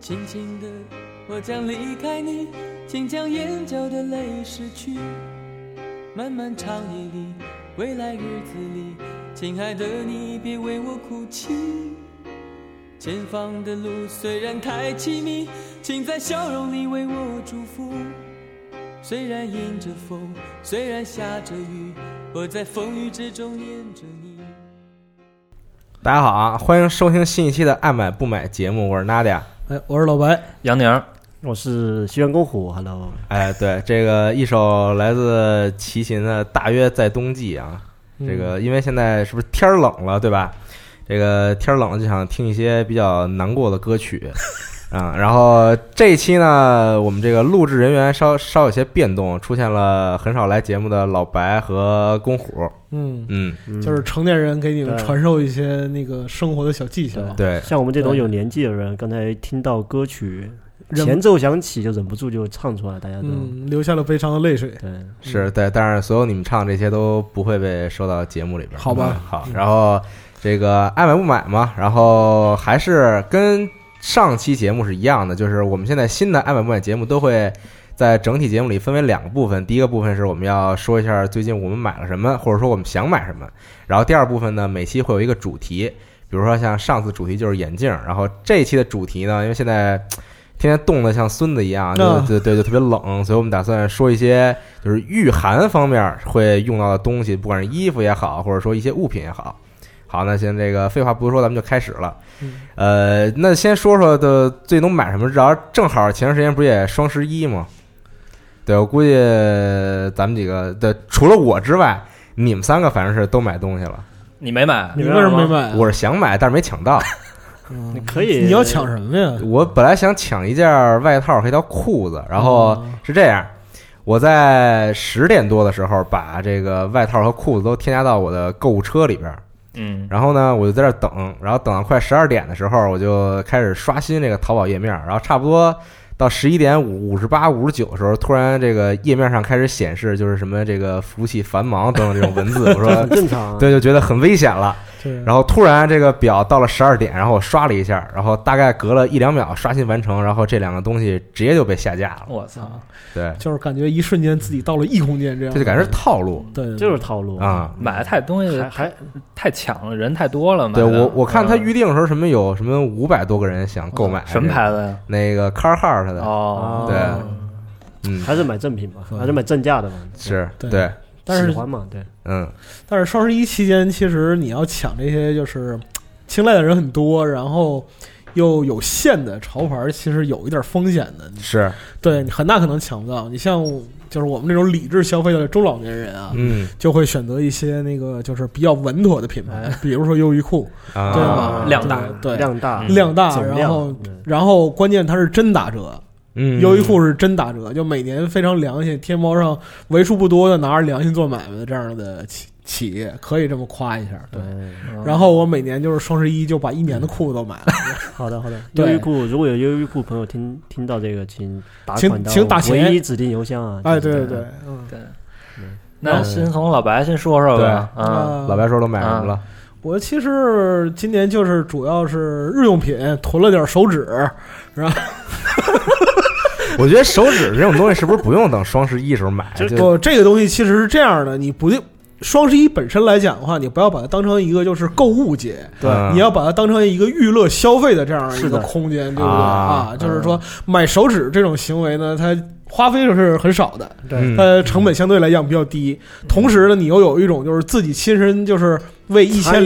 轻轻的我将离开你，请将眼角的泪拭去。漫漫长夜里，未来日子里，亲爱的你别为我哭泣。前方的路虽然太凄迷，请在笑容里为我祝福。虽然迎着风，虽然下着雨，我在风雨之中念着你。 大家好啊，欢迎收听新一期的爱买不买节目，我是 Nadia。 我是老白， 杨宁， 我是西园公虎 ，Hello。 对，这个一首来自齐秦的《大约在冬季》啊，这个因为现在是不是天冷了，对吧？这个天冷了就想听一些比较难过的歌曲啊。然后这一期呢，我们这个录制人员稍有些变动，出现了很少来节目的老白和公虎。 就是成年人给你们传授一些那个生活的小技巧。 对， 像我们这种有年纪的人，刚才听到歌曲前奏响起，就忍不住就唱出来，大家都流下了悲伤的泪水。 对， 是对，但是所有你们唱这些都不会被收到节目里边。 好吧， 好，然后这个爱买不买嘛，然后还是跟上期节目是一样的，就是我们现在新的爱买不买节目都会在整体节目里分为两个部分。第一个部分是我们要说一下最近我们买了什么，或者说我们想买什么。然后第二部分呢，每期会有一个主题，比如说像上次主题就是眼镜，然后这一期的主题呢，因为现在天天冻得像孙子一样，就特别冷，所以我们打算说一些就是御寒方面会用到的东西，不管是衣服也好，或者说一些物品也好。好，那现在这个废话不多说，咱们就开始了。那先说说的最能买什么，然后正好前段时间不是也双11吗？对，我估计咱们几个的除了我之外，你们三个反正是都买东西了。 你没买？ 你为什么没买？ 我是想买，但是没抢到。 你可以， 你要抢什么呀？ 我本来想抢一件外套和一条裤子，然后是这样，我在10点多的时候把这个外套和裤子都添加到我的购物车里边。然后呢，我就在这等，然后等到快12点的时候，我就开始刷新这个淘宝页面，然后差不多到11点58、59的时候，突然这个页面上开始显示就是什么这个服务器繁忙等等这种文字，我说很正常， 对，就觉得很危险了。然后突然这个表到了12点，然后我刷了一下，然后大概隔了1-2秒刷新完成，然后这两个东西直接就被下架了。 我操！ 对， 就是感觉一瞬间自己到了异空间，这样这就感觉是套路。 对， 就是套路啊！ 买的太东西还太抢了，人太多了嘛。 对，我看他预定的时候什么有什么500多个人想购买， 什么牌子呀？ 那个 Carhartt 的。 哦， 对， 还是买正品吧，还是买正价的嘛。 是，对。 但是喜欢嘛，对， 但是双11期间，其实你要抢这些就是青睐的人很多，然后又有限的潮牌，其实有一点风险的。 是， 对，你很大可能抢不到。你像就是我们这种理智消费的中老年人啊，就会选择一些那个就是比较稳妥的品牌，比如说优衣库，对吧？ 量大， 对， 量大， 然后关键它是真打折。优衣库是真打折，就每年非常良心，天猫上为数不多的拿着良心做买卖的这样的企业，可以这么夸一下。对，然后我每年就是双11就把1年的裤子都买了。 好的，优衣库如果有优衣库朋友听到这个，请打钱，唯一指定邮箱啊。 哎，对，对。 那先从老白先说说吧。 老白说都买什么了？ 我其实今年就是主要是日用品，囤了点手纸，然后。 我觉得手纸这种东西是不是不用等双11时候买？ 这个东西其实是这样的，你不双11本身来讲的话，你不要把它当成一个就是购物节， 对， 你要把它当成一个娱乐消费的这样一个空间，对不对就是说买手纸这种行为呢，它花费是很少的， 对， 成本相对来讲比较低。同时呢，你又有一种就是自己亲身就是为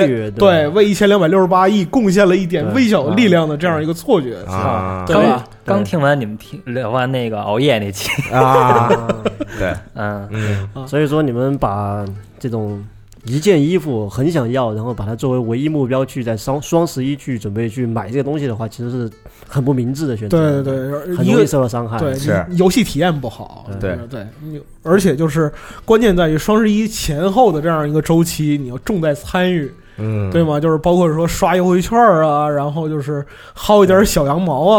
1268亿贡献了一点微小的力量的这样一个错觉对吧？ 刚听完你们聊完那个熬夜那期对， 所以说你们把这种一件衣服很想要，然后把它作为唯一目标去在双11去准备去买这个东西的话，其实是很不明智的选择。 对， 很容易受到伤害。 对， 是游戏体验不好。 对， 而且就是关键在于双11前后的这样一个周期，你要重在参与。对吗？就是包括说刷优惠券啊，然后就是薅一点小羊毛啊，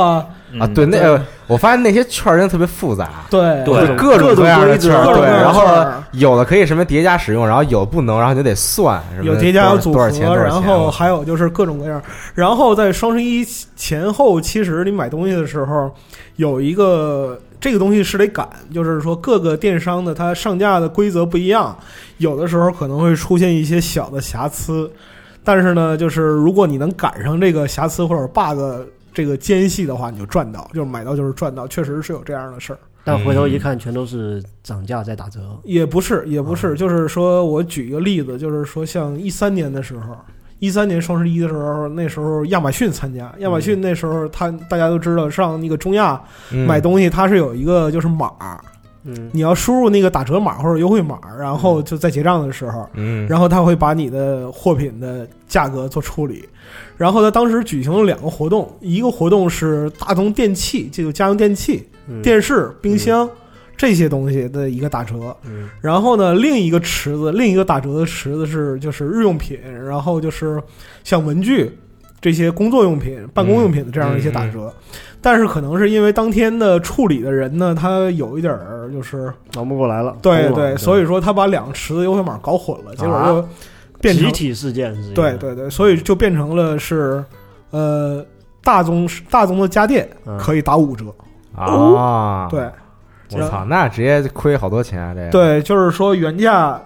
啊，对，那个我发现那些券真的特别复杂， 对， 各种各样的券，对，然后后有的可以什么叠加使用，然后有不能，然后你得算， 有叠加有组合， 然后还有就是各种各样。然后在双十一前后，其实你买东西的时候有一个。这个东西是得赶，就是说各个电商的它上架的规则不一样，有的时候可能会出现一些小的瑕疵，但是呢，就是如果你能赶上这个瑕疵或者 bug 这个间隙的话，你就赚到，就是买到就是赚到，确实是有这样的事儿。 但回头一看，全都是涨价在打折。 也不是，就是说我举一个例子，就是说像13年的时候。13年双十一的时候，那时候亚马逊参加，亚马逊那时候大家都知道，上那个中亚买东西，它是有一个就是码，你要输入那个打折码或者优惠码，然后就在结账的时候，然后他会把你的货品的价格做处理。然后他当时举行了2个活动，一个活动是大宗电器，就家用电器、电视、冰箱。这些东西的一个打折，然后呢，另一个打折的池子是就是日用品，然后就是像文具这些工作用品、办公用品的这样一些打折，但是可能是因为当天的处理的人呢，他有一点就是忙不过来了， 对，所以说他把2个池子优惠码搞混了，结果就变成集体事件， 对，所以就变成了是大宗的家电可以打5折啊， 对。 我操，那直接亏好多钱啊！这个对，就是说原价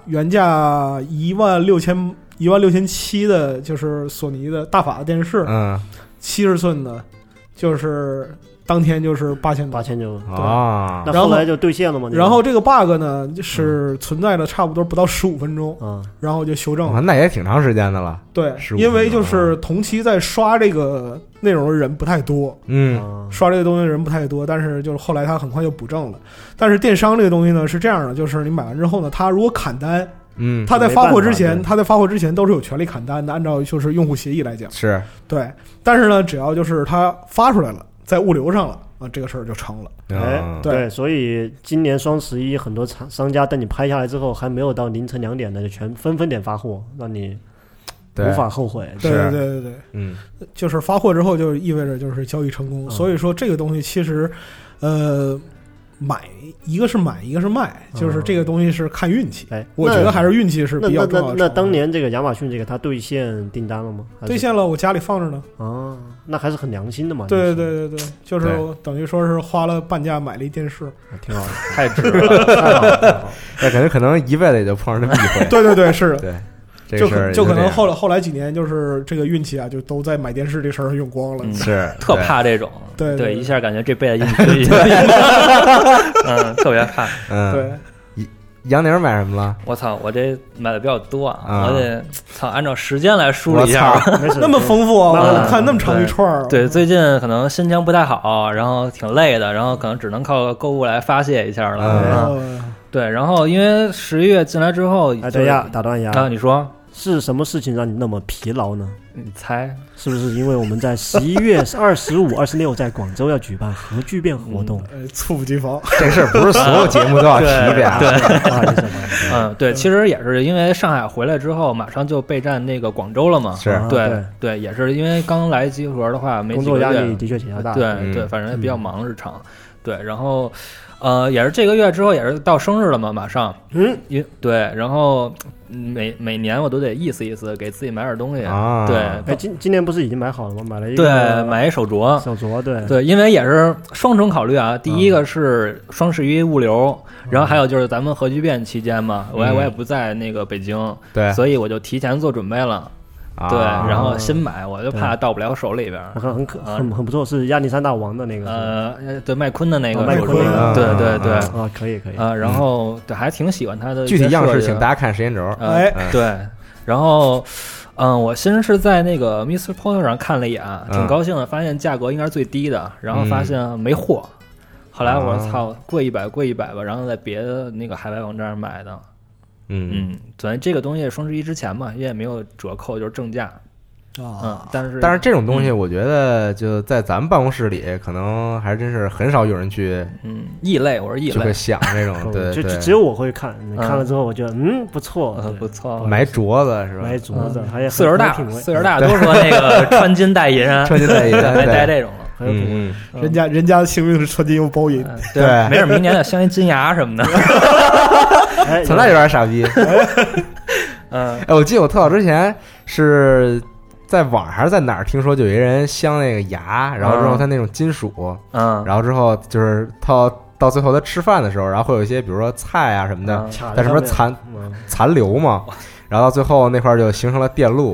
16700的，就是索尼的大法的电视，70寸的，就是当天就是8000 就啊， 那后来就兑现了吗？ 然后这个 bug 呢是存在了差不多不到15分钟，然后就修正了， 那也挺长时间的了。 对，因为就是同期在刷这个内容的人不太多，刷这个东西的人不太多，但是就是后来他很快就补正了。但是电商这个东西呢是这样的，就是你买完之后呢，他如果砍单，他在发货之前都是有权利砍单的，按照就是用户协议来讲是对。但是呢，只要就是他发出来了，在物流上了这个事儿就成了。 对，所以今年双11很多商家等你拍下来之后，还没有到凌晨2点的就全纷纷点发货，让你无法后悔。 对，就是发货之后就意味着就是交易成功。所以说这个东西其实一个是买，一个是卖，就是这个东西是看运气。我觉得还是运气是比较重要的。 那当年这个亚马逊这个它兑现订单了吗？ 兑现了，我家里放着呢。 那还是很良心的嘛。 对，就是等于说是花了半价买了一电视， 挺好的， 太值了，太好了。 感觉可能一辈子也就碰上这么一回。 对，是的。 对。 就可能后来几年就是这个运气啊，就都在买电视这事儿上用光了。 是特怕这种， 对， 一下感觉这辈子运气特别怕。 对。 杨宁买什么了？ 我操，我这买的比较多啊，我得按照时间来梳理一下。 那么丰富啊！我看那么长一串。 对，最近可能心情不太好，然后挺累的，然后可能只能靠购物来发泄一下了。对，然后因为11月进来之后， 对呀，打断一下， 你说是什么事情让你那么疲劳呢？ 你猜是不是因为我们在11月25、26在广州要举办核聚变活动？ 猝不及防， 这事儿不是所有节目都要提的呀。 对，对，其实也是因为上海回来之后，马上就备战那个广州了嘛。 是， 对，也是因为刚来集合的话，没几个月， 工作压力的确挺大。 对，反正也比较忙日常。对，然后也是这个月之后也是到生日了嘛，马上。对，然后每年我都得意思意思，给自己买点东西啊。对， 今年不是已经买好了吗？买了一个， 对，买一手镯。对，因为也是双重考虑啊。第一个是双11物流，然后还有就是咱们核聚变期间嘛，我也不在那个北京， 对， 所以我就提前做准备了。对，然后新买，我就怕到不了手里边。 很不错，是亚历山大王的那个， 对，麦昆的那个， 麦昆的， 对， 啊，可以然后对，还挺喜欢他的。 具体样式请大家看时间轴。 对，然后我先是在那个 Mr. Porter 上看了一眼，挺高兴的，发现价格应该是最低的，然后发现没货。后来我操，贵100吧，然后在别的那个海外网站上买的。所以这个东西双11之前嘛，也没有折扣，就是正价但是这种东西，我觉得就在咱们办公室里，可能还真是很少有人去异类，我是异类， 就会想这种，对， 就只有我会看，看了之后我觉得不错， 不错， 买镯子是吧？ 买镯子，还有岁数大都说那个穿金戴银， 戴这种了。 很有谱。 人家的性命是纯金又包银， 对，没准明年要镶一金牙什么的。 从那有点傻逼。我记得我特早之前是在网上还是在哪儿听说，就有一人镶那个牙，然后之后他那种金属，然后之后就是到最后他吃饭的时候，然后会有一些比如说菜啊什么的，在什么残留嘛，然后到最后那块就形成了电路。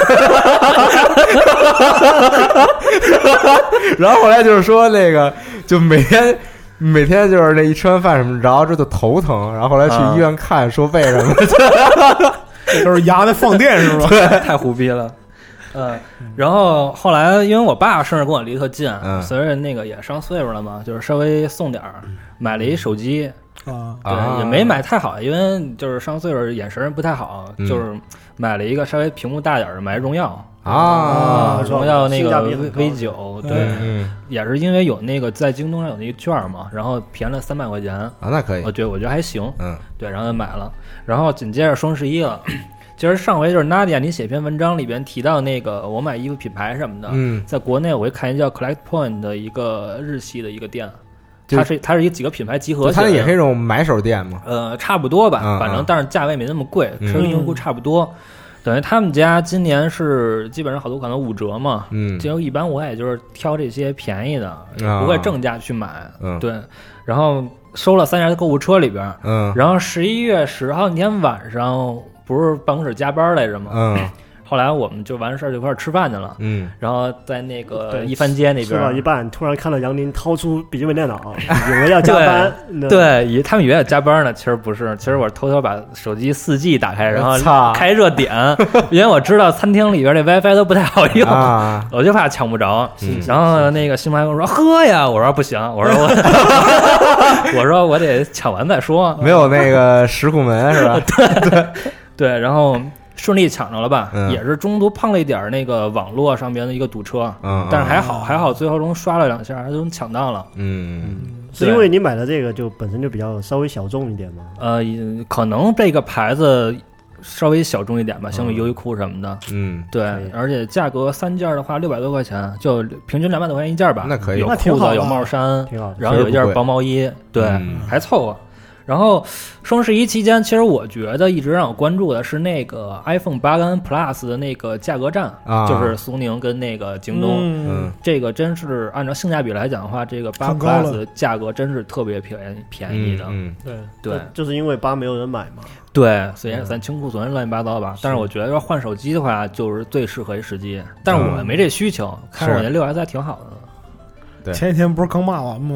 然后后来就是说那个就每天就是那一吃完饭什么，然后这就头疼，然后后来去医院看，说为什么？ 就是牙在放电是吧？ 对，太胡逼了。然后后来因为我爸生日跟我离特近，随着那个也上岁数了嘛，就是稍微送点儿，买了一手机对，也没买太好，因为就是上岁数眼神不太好，就是买了一个稍微屏幕大点的，买荣耀荣耀那个 V9，对，也是因为有那个在京东上有那个券嘛，然后便宜了300块钱那可以， 我觉得还行，对，然后就买了，然后紧接着双11了。其实上回就是 Nadia 你写篇文章里边提到那个我买衣服品牌什么的，在国内我会看一叫 Collect Point 的一个日系的一个店，它是一几个品牌集合起来的， 它也是一种买手店嘛， 差不多吧，反正但是价位没那么贵，其实跟优酷差不多。等于他们家今年是基本上好多可能5折嘛，就一般我也就是挑这些便宜的，不会正价去买，对，然后收了3家购物车里边，然后11月10号那天晚上不是办公室加班来着吗？后来我们就完事儿就一块儿吃饭去了，然后在那个一番街那边吃到一半，突然看到杨宁掏出笔记本电脑，以为要加班， 对，他们以为要加班呢，其实不是，其实我偷偷把手机4G 打开，然后开热点，因为我知道餐厅里边这 WiFi 都不太好用，我就怕抢不着。然后那个新妈跟我说喝呀，我说不行，我说我得抢完再说， 没有那个石库门是吧？ 对，然后。顺利抢着了吧，也是中途碰了一点那个网络上边的一个堵车，但是还好，最后中刷了2下，还都抢到了。 是因为你买的这个就本身就比较稍微小众一点吗？ 可能这个牌子稍微小众一点吧，相比优衣库什么的。对，而且价格3件的话600多块钱，就平均200多块钱一件吧。 那可以， 有裤子，有帽衫，然后有一件薄毛衣，对，还凑合。然后双11期间，其实我觉得一直让我关注的是那个 iPhone 8跟 Plus 的那个价格战，就是苏宁跟那个京东，这个真是按照性价比来讲的话，这个8 Plus 价格真是特别便宜的，对， 就是因为8没有人买嘛， 对，所以咱清库存乱七八糟吧。但是我觉得要换手机的话，就是最适合一时机，但是我没这需求，看我那6S 还挺好的。 对， 前几天不是刚骂完吗？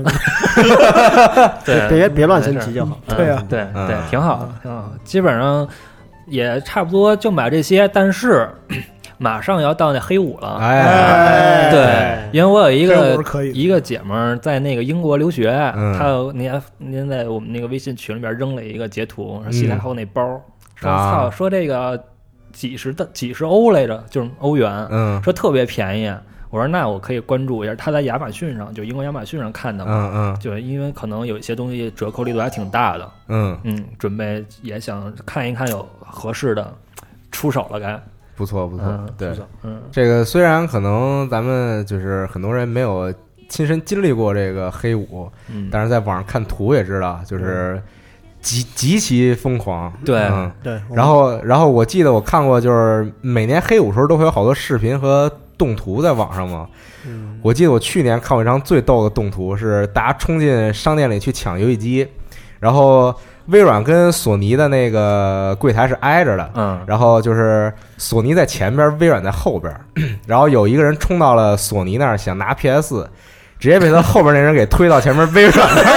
对，别乱升级就好。 对啊， 对，挺好的，挺好。基本上也差不多就买这些，但是马上要到那黑五了。对，因为我有一个姐们儿在那个英国留学，她您在我们那个微信群里边扔了一个截图，西太后那包，说这个几十欧来着，就是欧元，说特别便宜。我说那我可以关注一下，他在亚马逊上，就英国亚马逊上看的嘛，就因为可能有一些东西折扣力度还挺大的，准备也想看一看有合适的，出手了该。 不错，对，这个虽然可能咱们就是很多人没有亲身经历过这个黑五，但是在网上看图也知道，就是极其疯狂， 对。 然后我记得我看过，就是每年黑五时候都会有好多视频和动图在网上嘛。我记得我去年看过一张最逗的动图，是大家冲进商店里去抢游戏机，然后微软跟索尼的那个柜台是挨着的，然后就是索尼在前边，微软在后边，然后有一个人冲到了索尼那儿想拿 PS4，直接被他后边那人给推到前面微软那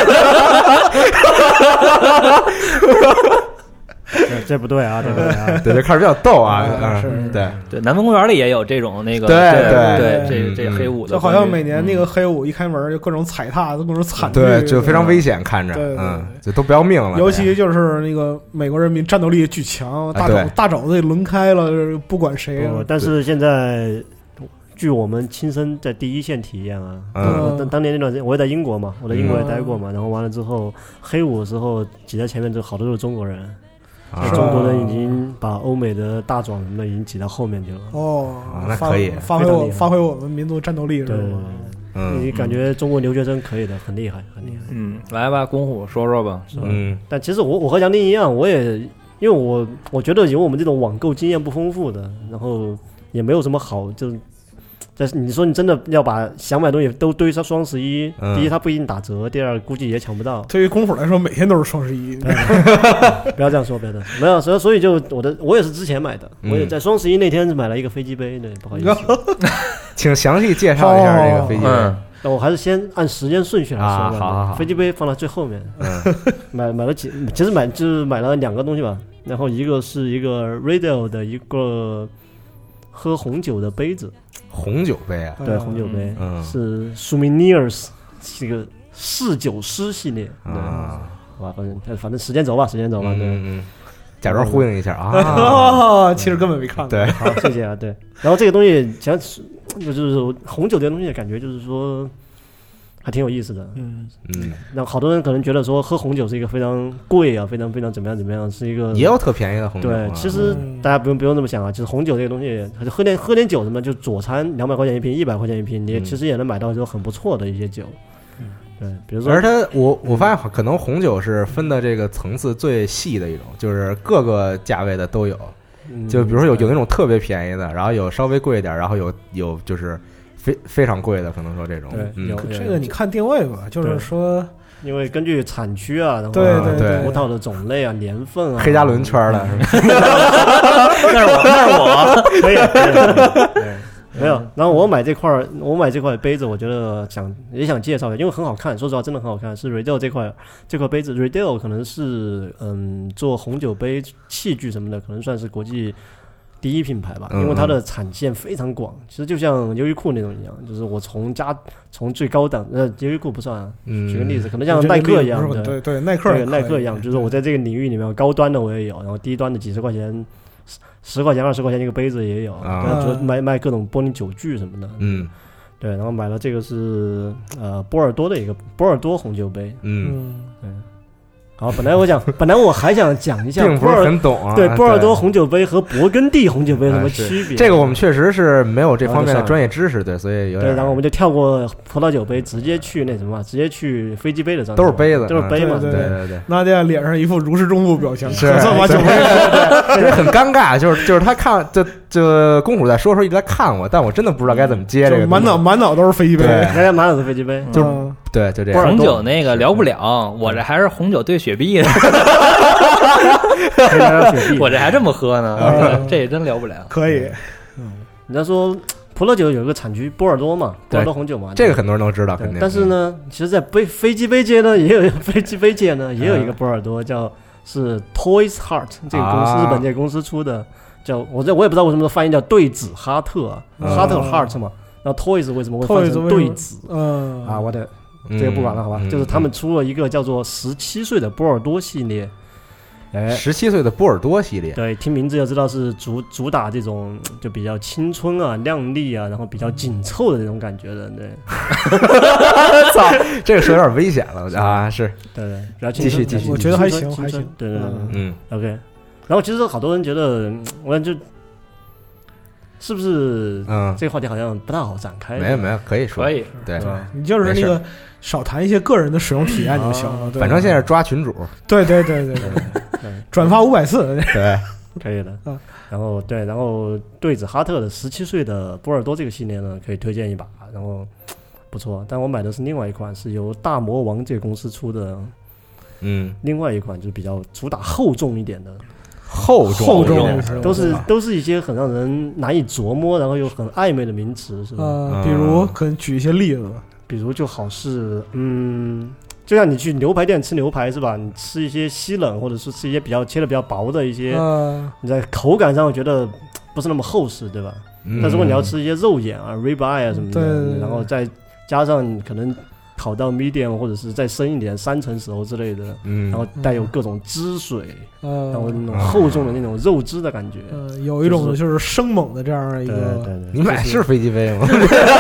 儿。 这不对啊，这不对啊， 对，开始比较逗啊， 对，南方公园里也有这种那个，对，这黑五的， 就好像每年那个黑五一开门就各种踩踏，各种惨剧， 对，就非常危险，看着，就都不要命了。 尤其就是那个美国人民战斗力巨强，大肘子轮开了，不管谁。 但是现在，据我们亲身在第一线体验啊，当年那段时间我也在英国嘛，我在英国也待过嘛，然后完了之后黑五的时候挤在前面就好多都是中国人。中国人已经把欧美的大壮人们已经挤到后面去了。 那可以发挥我们民族战斗力，是吧？ 你感觉中国留学生可以的，很厉害，很厉害。 来吧，公虎说说吧，是吧？ 但其实我和杨丁一样，我也因为我觉得有我们这种网购经验不丰富的，然后也没有什么好就。但是你说你真的要把想买东西都堆上双11，第一它不一定打折，第二估计也抢不到。 对于公虎来说，每天都是双11。 不要这样说，不要这样说。没有，所以就我也是之前买的，我也在双11那天买了一个飞机杯，对，不好意思。 请详细介绍一下这个飞机杯。 那我还是先按时间顺序来说吧。 好， 飞机杯放到最后面。买了其实就是买了2个东西吧，然后一个是一个 Riedel 的一个喝红酒的杯子。 红酒杯啊， 对，红酒杯，是 Souvenirs 这个侍酒师系列，对，哇，反正时间轴吧，对， 假装呼应一下啊， 其实根本没看过， 对， 好，谢谢啊，对，然后这个东西其实就是红酒这个东西的感觉，就是说还挺有意思的，那好多人可能觉得说喝红酒是一个非常贵啊，非常非常怎么样，是一个也有特便宜的红酒， 对，其实大家不用这么想啊，其实红酒这个东西，喝点酒什么，就佐餐200块钱一瓶，100块钱一瓶，你其实也能买到就很不错的一些酒，对，比如说， 而它我发现可能红酒是分的这个层次最细的一种，就是各个价位的都有，就比如说有那种特别便宜的，然后有稍微贵一点，然后有就是非常贵的，可能说这种。 对，有这个你看定位吧，就是说， 因为根据产区啊，然后对葡萄的种类啊、年份啊， 黑加仑圈的， 那是我，可以。没有，然后我买这块杯子，我觉得也想介绍一下，因为很好看，说实话真的很好看，是 Riedel 这块杯子 ，Riedel 可能是做红酒杯器具什么的，可能算是国际第一品牌吧，因为它的产线非常广，其实就像优衣库那种一样，就是我从最高档优衣库不算啊，举个例子，可能像耐克一样的， 对耐克一样，就是我在这个领域里面高端的我也有，然后低端的几十块钱。10块钱、20块钱一个杯子也有，就卖各种玻璃酒具什么的。对，然后买了这个是波尔多的一个波尔多红酒杯。好，本来我还想讲一下， 并不是很懂啊。 对，波尔多红酒杯和勃艮第红酒杯有什么区别？ 这个我们确实是没有这方面的专业知识，对，所以有点。 对，然后我们就跳过葡萄酒杯，直接去飞机杯的状态。 都是杯子， 都是杯嘛。 对。 娜迪亚脸上一副如释重负表情， 是把酒杯， 对，很尴尬，就是他看就公虎在说的时候一直在看我，但我真的不知道该怎么接这个。 满脑都是飞机杯， 大家满脑都是飞机杯， 就对，就这样。 红酒那个聊不了，我这还是红酒兑雪碧呢。我这还这么喝呢，这也真聊不了。 可以， 人家说葡萄酒有一个产区波尔多嘛，波尔多红酒嘛， 这个很多人都知道，肯定。 但是呢，其实，在飞机杯界呢，也有一个波尔多，是 Toys Heart 这个公司，日本这个公司出的，叫我也不知道为什么翻译叫对子哈特，哈特 Heart 嘛，然后 Toys 为什么会翻成对子？我的。这个不管了，好吧，就是他们出了一个叫做17岁的波尔多系列 ，17岁的波尔多系列， 对，听名字就知道是主打这种就比较青春啊、靓丽啊，然后比较紧凑的这种感觉的，对。 操，这个说有点危险了啊！是， 对，然后继续， 我觉得还行， 对，OK。然后其实好多人觉得，我感觉是不是这个话题好像不太好展开？ 没有，可以说， 可以， 对， 你就是那个少谈一些个人的使用体验就行了。 反正现在是抓群主， 对，转发500次， 对，可以的。然后对子哈特的17岁的波尔多这个系列呢，可以推荐一把，然后不错。但我买的是另外一款，是由大魔王这个公司出的，另外一款就是比较主打厚重一点的。 厚重都是一些很让人难以琢磨，然后又很暧昧的名词，是吧？ 比如可能举一些例子吧， 比如就好是就像你去牛排店吃牛排是吧？你吃一些稀冷，或者是吃一些切的比较薄的一些，你在口感上觉得不是那么厚实，对吧？但如果你要吃一些肉眼啊、rib eye 啊什么的，然后再加上可能烤到 medium 或者是再深一点3成熟之类的，然后带有各种汁水，然后那种厚重的那种肉汁的感觉， 有一种就是生猛的这样一个。 对， 你买是飞机杯吗？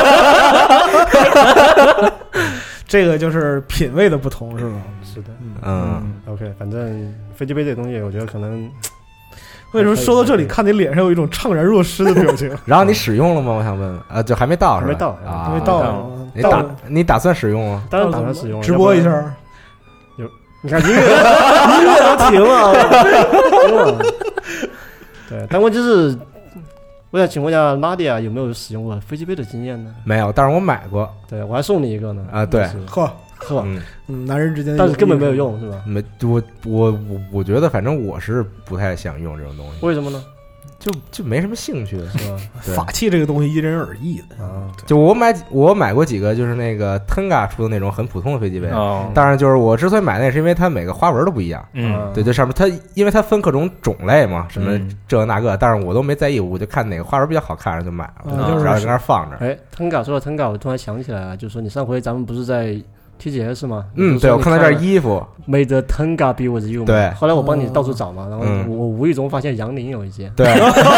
这个就是品味的不同，是吧？ 是的，OK， 反正飞机杯这个东西，我觉得可能。 为什么说到这里，看你脸上有一种怅然若失的表情？ 然后你使用了吗？我想问问，就还没到，是吧？ 还没到啊，还没到。 你打算使用吗？ 当然打算使用， 直播一下。 你看音乐都停了，对，但问题是，我想请问一下拉蒂亚有没有使用过飞机杯的经验呢？ 没有，但是我买过。 对，我还送你一个呢。 啊，对， 呵，男人之间但是根本没有用，是吧？ 没，我觉得，反正我是不太想用这种东西。 为什么呢？ 就没什么兴趣，是吧？ 法器这个东西因人而异的啊。 就我买过几个，就是那个 Tenga 出的那种很普通的飞机杯。 哦， 当然，就是我之所以买那，是因为它每个花纹都不一样。对，这上面因为它分各种种类嘛，什么这个那个，但是我都没在意，我就看哪个花纹比较好看，就买了，然后在那放着。 哎，Tenga 说到 Tenga，我突然想起来了，就是说你上回咱们不是在 TGS 吗？ 对，我看到这件衣服 ，Made Tenga be with you。 对， 后来我帮你到处找嘛，然后我无意中发现杨林有一件。 对，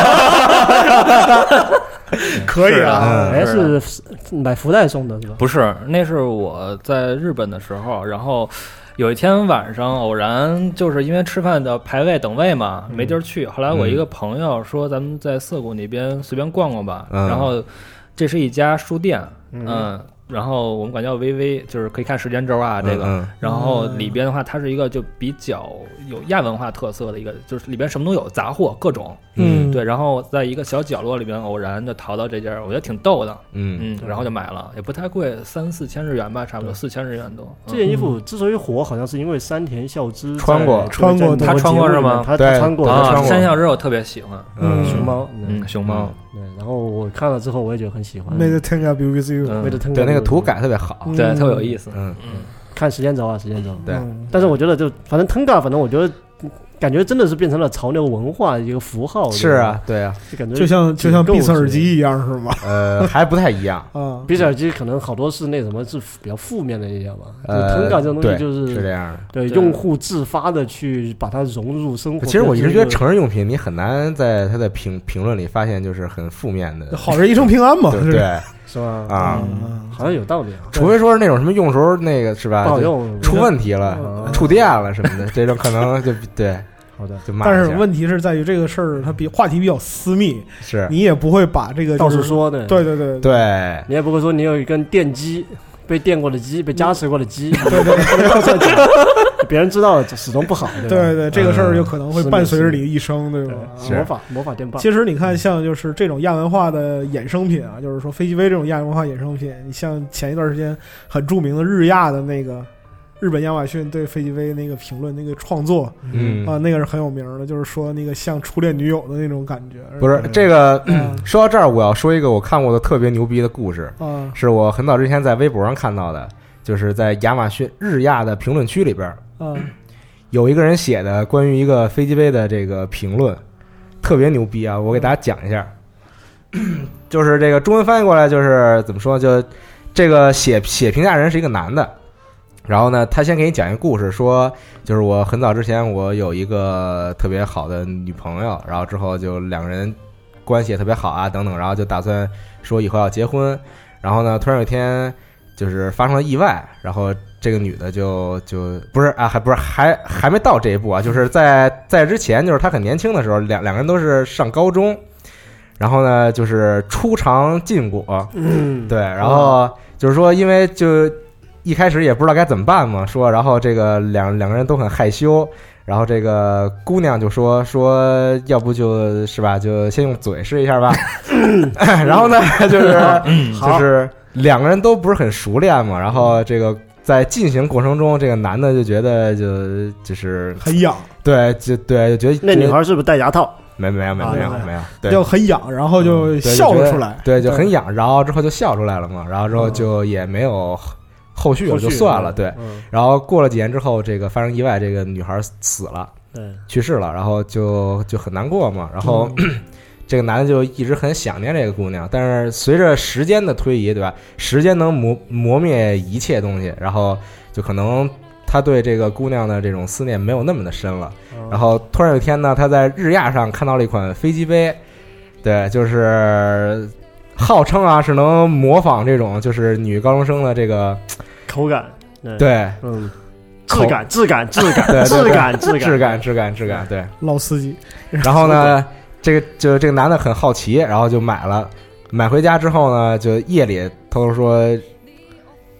可以啊， 是买福袋送的是吧？ 不是，那是我在日本的时候，然后有一天晚上偶然就是因为吃饭的排位等位嘛，没地儿去。后来我一个朋友说咱们在涩谷那边随便逛逛吧，然后这是一家书店，然后我们管叫微微，就是可以看时间轴啊，这个。然后里边的话，它是一个就比较有亚文化特色的一个，就是里边什么都有，杂货各种。对。然后在一个小角落里边偶然就淘到这件，我觉得挺逗的。然后就买了，也不太贵，3-4千日元吧，差不多4000日元多。 这件衣服之所以火，好像是因为山田孝之穿过， 他穿过是吗？ 他穿过。 山田孝之我特别喜欢。 熊猫， 熊猫。 对，然后我看了之后，我也觉得很喜欢。 Made Tenga be with you， 对，那个图改特别好， 对，特别有意思。 看时间轴啊，时间轴。 对， 但是我觉得就反正 Tenga， 反正我觉得感觉真的是变成了潮流文化的一个符号。 是啊，对啊， 就感觉就像闭塞耳机一样，是吗？ 还不太一样啊。 闭塞耳机可能好多是那什么是比较负面的一样吧。Tenga 这种东西就是这样的， 对用户自发的去把它融入生活。 其实我一直觉得成人用品你很难在它的评论里发现就是很负面的。 好人一生平安嘛， 对。 是吧？好像有道理啊。 除非说是那种什么用时候那个是吧， 不好用， 出问题了，触电了什么的，这种可能就对。 好的， 就骂。 但是问题是在于这个事儿，它话题比较私密， 是你也不会把这个到处说的。 对， 你也不会说你有一根电机。被电过的机，被加持过的机， 对， 到处讲，别人知道始终不好。 对，这个事儿就可能会伴随着你一生，对吧？ 魔法电棒。 其实你看，像就是这种亚文化的衍生品啊，就是说飞机杯这种亚文化衍生品，你像前一段时间很著名的日亚的那个日本亚马逊对飞机杯那个评论那个创作，那个是很有名的，就是说那个像初恋女友的那种感觉。 不是这个，说到这儿，我要说一个我看过的特别牛逼的故事，是我很早之前在微博上看到的，就是在亚马逊日亚的评论区里边，有一个人写的关于一个飞机杯的这个评论，特别牛逼啊！我给大家讲一下，就是这个中文翻译过来就是怎么说，就这个写评价人是一个男的。然后呢，他先给你讲一个故事，说就是我很早之前我有一个特别好的女朋友，然后之后就两个人关系也特别好啊等等，然后就打算说以后要结婚，然后呢突然有一天就是发生了意外，然后这个女的就不是啊，还没到这一步啊，就是在之前就是她很年轻的时候，两个人都是上高中，然后呢就是初尝禁果，对，然后就是说因为就一开始也不知道该怎么办嘛，说然后这个两个人都很害羞，然后这个姑娘就说要不就是吧，就先用嘴试一下吧，然后呢就是两个人都不是很熟练嘛，然后这个在进行过程中，这个男的就觉得就是很痒， 对，就觉得那女孩是不是戴牙套？ 没有，对， 就很痒，然后就笑了出来， 对，就很痒，然后之后就笑出来了嘛，然后之后就也没有后续了，就算了，对。然后过了几年之后，这个发生意外，这个女孩死了， 对， 去世了，然后就很难过嘛。然后这个男的就一直很想念这个姑娘，但是随着时间的推移，对吧？时间能磨灭一切东西，然后就可能他对这个姑娘的这种思念没有那么的深了。然后突然有一天呢，他在日亚上看到了一款飞机杯，对，就是号称啊是能模仿这种就是女高中生的这个口感， 对， 质感， 对， 老司机。 然后呢，这个男的很好奇，然后就买了，买回家之后呢，就夜里偷偷说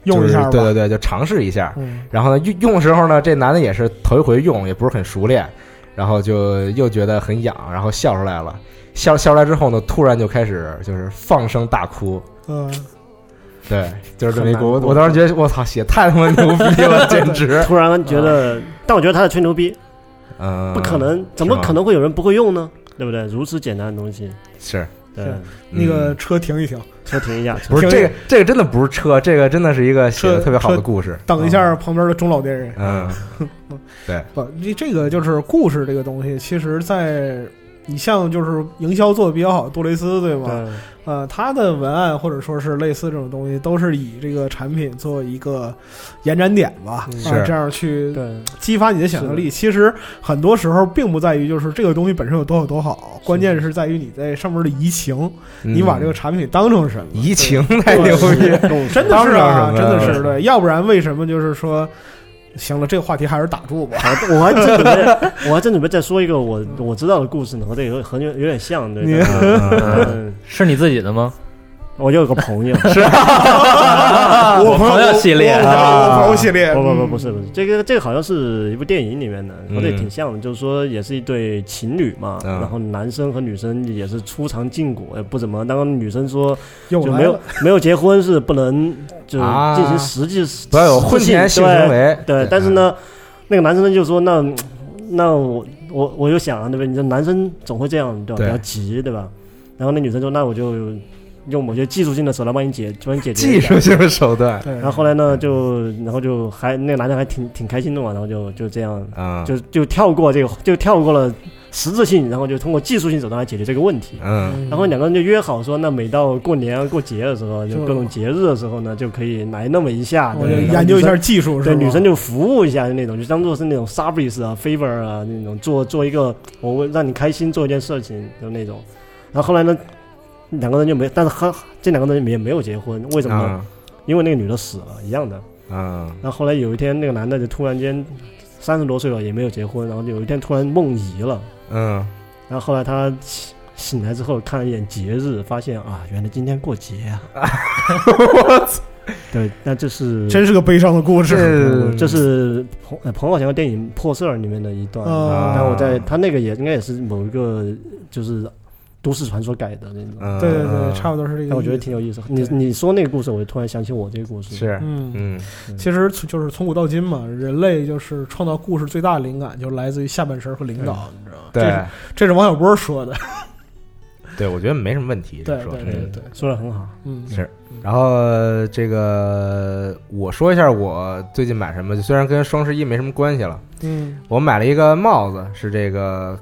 用一下吧， 对对对，就尝试一下。然后呢，用的时候呢，这男的也是头一回用，也不是很熟练，然后就又觉得很痒，然后笑出来了。笑出来之后呢，突然就开始就是放声大哭。对，就是这么一个。我当时觉得，我操，写太他妈牛逼了，简直！ 突然觉得，但我觉得他在吹牛逼。不可能，怎么可能会有人不会用呢？对不对？如此简单的东西， 是。 对， 那个车停一停， 车停一下， 不是这个真的不是车，这个真的是一个写的特别好的故事。 等一下，旁边的中老年人。 对， 不，这个就是故事这个东西，其实在你像就是营销做的比较好，杜蕾斯对吗？ 对。 它的文案或者说是类似这种东西，都是以这个产品做一个延展点吧，这样去激发你的想象力。其实很多时候并不在于就是这个东西本身有多好，关键是在于你在上面的移情，你把这个产品当成什么？ 移情太牛逼， 真的是啊，真的是对，要不然为什么就是说？行了，这个话题还是打住吧。 我还真准备再说一个我知道的故事呢，和这个有点像，对。 是你自己的吗？ 我有个朋友， 是我朋友系列， 我朋友系列， 不是，这个好像是一部电影里面的，和这挺像的，就是说也是一对情侣嘛，然后男生和女生也是初尝禁果，也不怎么，当女生说就没有结婚是不能就进行实际不要有婚前性行为， 对，但是呢，那个男生就说那我就想对不对？你这男生总会这样对吧？比较急对吧？然后那女生说那我就用某些技术性的手段帮你解决技术性的手段。 然后后来呢，然后还那个男的还挺开心的嘛，然后就这样就跳过这个，就跳过了实质性，然后就通过技术性手段来解决这个问题。然后两个人就约好说，那每到过年过节的时候，就各种节日的时候呢，就可以来那么一下， 研究一下技术， 对，女生就服务一下那种，就当做是那种 service 啊 favor 啊那种，做一个我让你开心做一件事情就那种。然后后来呢？两个人就没，但是这两个人也没有结婚，为什么呢？因为那个女的死了，一样的。然后后来有一天，那个男的就突然间30多岁了，也没有结婚，然后有一天突然梦遗了。然后后来他醒来之后看了一眼节日，发现啊，原来今天过节啊！我操！对，那这是真是个悲伤的故事。 这是彭浩翔的电影《破事儿》里面的一段。然后他那个也应该也是某一个就是都市传说改的那种。 对对对，差不多是这个。 但我觉得挺有意思。你说那个故事，我就突然想起我这个故事。 是， 其实就是从古到今嘛，人类就是创造故事最大的灵感就来自于下半身和领导，你知道吗？ 对， 这是王小波说的。 对，我觉得没什么问题。 对， 说得很好。 是。然后这个我说一下我最近买什么，虽然跟双11没什么关系了。我买了一个帽子，是这个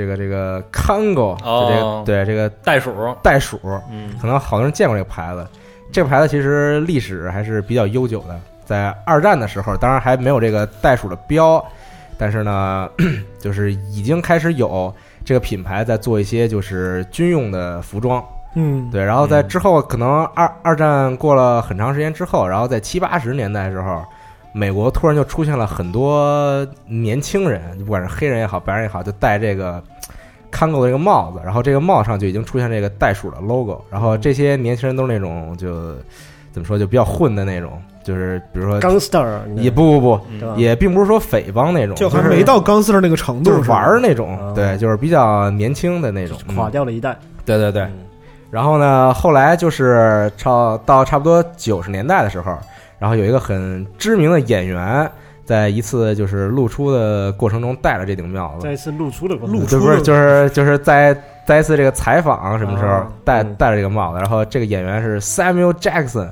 Kango， 这个袋鼠， 可能好多人见过这个牌子。这个牌子其实历史还是比较悠久的，在2战的时候，当然还没有这个袋鼠的标，但是呢，就是已经开始有这个品牌在做一些就是军用的服装。对，然后在之后可能二战过了很长时间之后，然后在70、80年代的时候，美国突然就出现了很多年轻人，不管是黑人也好，白人也好，就戴这个Kango的这个帽子，然后这个帽上就已经出现这个袋鼠的 logo， 然后这些年轻人都是那种就怎么说就比较混的那种，就是比如说 gangster， 也不也并不是说匪帮那种， 就还没到 gangster 那个程度， 就是玩那种，对，就是比较年轻的那种， 垮掉了一代。 对对对。然后呢，后来就是到差不多90年代的时候，然后有一个很知名的演员，在一次就是露出的过程中戴了这顶帽子。 在一次露出的过程中，不是就是在一次这个采访什么时候戴了这个帽子，然后这个演员是 Samuel Jackson。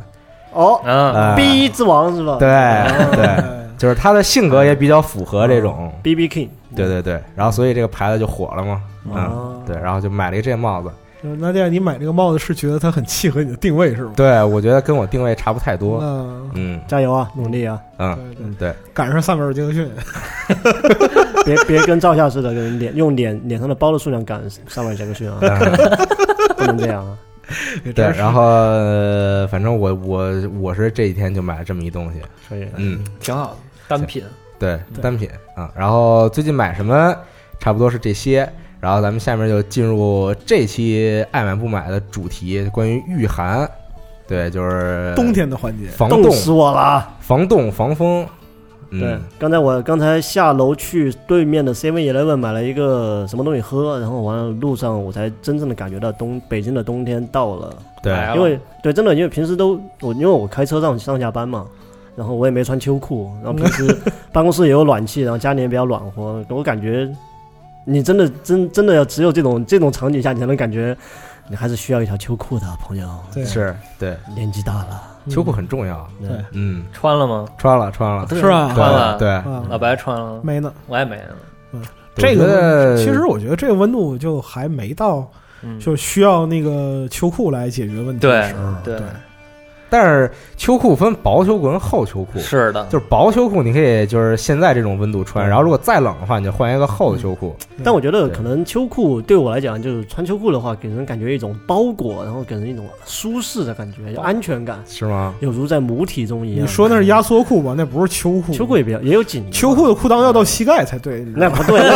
B 之王是吧？ 对对，就是他的性格也比较符合这种 BB King。 对对对，然后所以这个牌子就火了嘛。对，然后就买了一个这个帽子。 那这样你买这个帽子是觉得它很契合你的定位是吗？ 对，我觉得跟我定位差不太多。 加油啊，努力啊！ 对， 赶上萨米尔杰克逊。 别跟赵夏似的，用脸上的包的数量赶萨米尔杰克逊啊！不能这样啊！ 对，然后反正我是这几天就买了这么一东西， 可以， 挺好的，单品。 对，单品啊。然后最近买什么，差不多是这些。然后咱们下面就进入这期爱买不买的主题，关于御寒。 对，就是冬天的环节， 防冻死我了， 防冻防风。 对，刚才下楼去对面的 7-Eleven 买了一个什么东西喝，然后完了路上我才真正的感觉到北京的冬天到了。 对， 因为真的，因为平时因为我开车上下班嘛，然后我也没穿秋裤，然后平时办公室也有暖气，然后家里也比较暖和，我感觉你真的要只有这种场景下，你才能感觉你还是需要一条秋裤的朋友。 对， 是，对， 年纪大了。 秋裤很重要， 对， 穿了吗？ 穿了， 是吧？ 穿了， 对， 老白穿了没呢， 我也没呢。 这个其实我觉得这个温度就还没到，就需要那个秋裤来解决问题的时候，对。 但是秋裤分薄秋裤跟厚秋裤， 是的， 就是薄秋裤你可以就是现在这种温度穿，然后如果再冷的话，你就换一个厚的秋裤。 但我觉得可能秋裤对我来讲，就是穿秋裤的话，给人感觉一种包裹，然后给人一种舒适的感觉，有安全感， 是吗？ 有如在母体中一样。 你说那是压缩裤吧？那不是秋裤， 秋裤也有紧， 秋裤的裤裆要到膝盖才对。 那不对，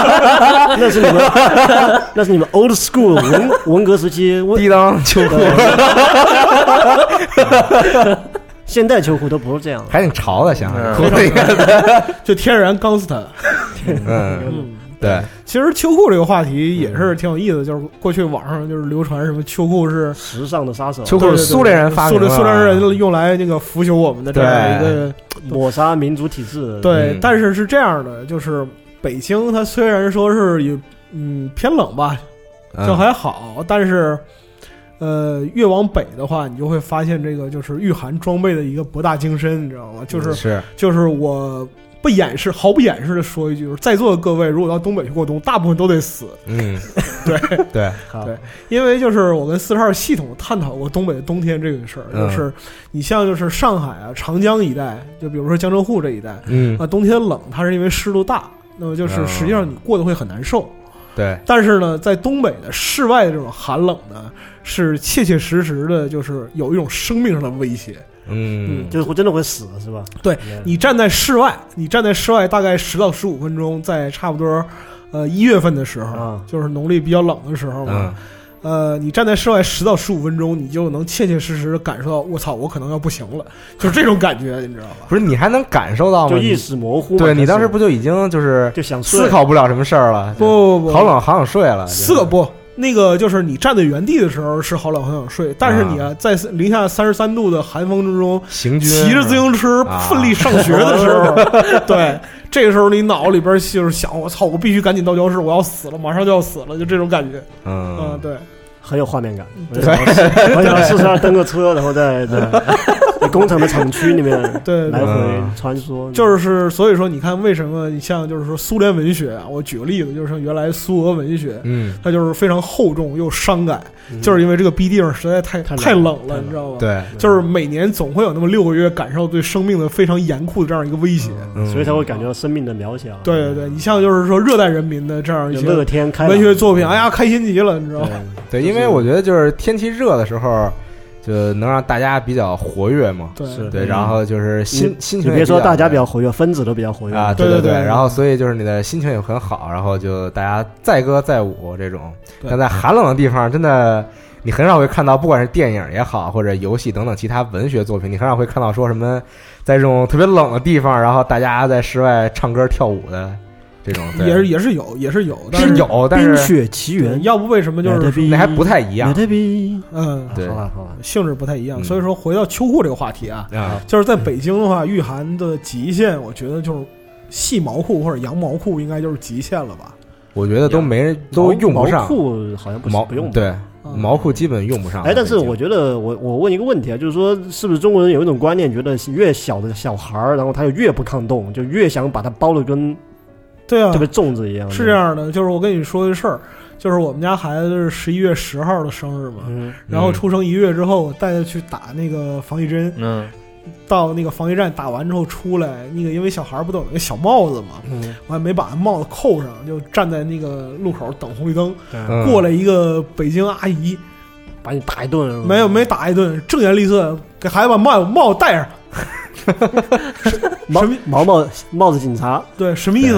那是你们 old school 文革时期低裆秋裤。 现代秋裤都不是这样， 还挺潮的，想就天然钢丝弹。 对。 其实秋裤这个话题也是挺有意思，就是过去网上就是流传什么秋裤是时尚的杀手， 秋裤是苏联人发明的， 苏联人用来那个腐朽我们的这样一个抹杀民族体制。 对，但是是这样的，就是北京它虽然说是偏冷吧，就还好，但是。越往北的话，你就会发现这个就是御寒装备的一个博大精深，你知道吗？就是我毫不掩饰的说一句，就是在座的各位，如果到东北去过冬，大部分都得死。对，因为就是我跟42系统探讨过东北的冬天这个事儿，就是你像就是上海啊、长江一带，就比如说江浙沪这一带，冬天冷，它是因为湿度大，那么就是实际上你过得会很难受。 对， 但是呢，在东北的室外的这种寒冷呢，是切切实实的，就是有一种生命上的威胁。 就是真的会死，是吧？ 对，你站在室外大概10到15分钟，在差不多1月份的时候，就是农历比较冷的时候嘛。你站在室外10到15分钟，你就能切切实实的感受到，我操，我可能要不行了，就是这种感觉，你知道吧？ 不是，你还能感受到吗？ 就意识模糊。 对，你当时不就已经就想思考不了什么事儿了？ 不， 好冷，好想睡了。 那个就是你站在原地的时候是好冷好想睡，但是你在零下33度的寒风之中行军， 骑着自行车奋力上学的时候，对，这个时候你脑里边就是想，我操，我必须赶紧到教室，我要死了，马上就要死了，就这种感觉。对。 很有画面感，我想42蹬个车，然后在工厂的厂区里面来回穿梭。 就是所以说，你看为什么你像就是说苏联文学啊，我举个例子，就是像原来苏俄文学，它就是非常厚重又伤感，就是因为这个逼地方实在太冷了，你知道吗？ 对， 就是每年总会有那么6个月感受对生命的非常严酷的这样一个威胁， 所以才会感觉到生命的渺小。 对，你像就是说热带人民的这样一些乐天文学作品，哎呀，开心极了，你知道吗？ 对，因为我觉得就是天气热的时候，就能让大家比较活跃嘛。对，然后就是心情。 你别说大家比较活跃，分子都比较活跃啊。对，然后所以就是你的心情也很好，然后就大家载歌载舞这种。但在寒冷的地方，真的你很少会看到，不管是电影也好，或者游戏等等其他文学作品，你很少会看到说什么在这种特别冷的地方，然后大家在室外唱歌跳舞的。这种也是有，但是冰雪奇缘， 要不为什么就是那还不太一样？ 对，好吧，性质不太一样。所以说回到秋裤这个话题啊，就是在北京的话，御寒的极限，我觉得就是细毛裤或者羊毛裤应该就是极限了吧？ 我觉得都用不上， 毛裤好像不用， 对，毛裤基本用不上。 但是我觉得我问一个问题啊，就是说是不是中国人有一种观念，觉得越小的小孩儿，然后他就越不抗冻，就越想把它包得跟。 对啊， 特别粽子一样。 是这样的，就是我跟你说一事儿，就是我们家孩子是11月10号的生日嘛，然后出生1个月之后，我带他去打那个防疫针，到那个防疫站打完之后出来，那个因为小孩不都有那个小帽子嘛，我还没把帽子扣上，就站在那个路口等红绿灯，过来一个北京阿姨， 把你打一顿， 没打一顿，正颜厉色给孩子把帽子戴上。 帽子警察， 对，什么意思？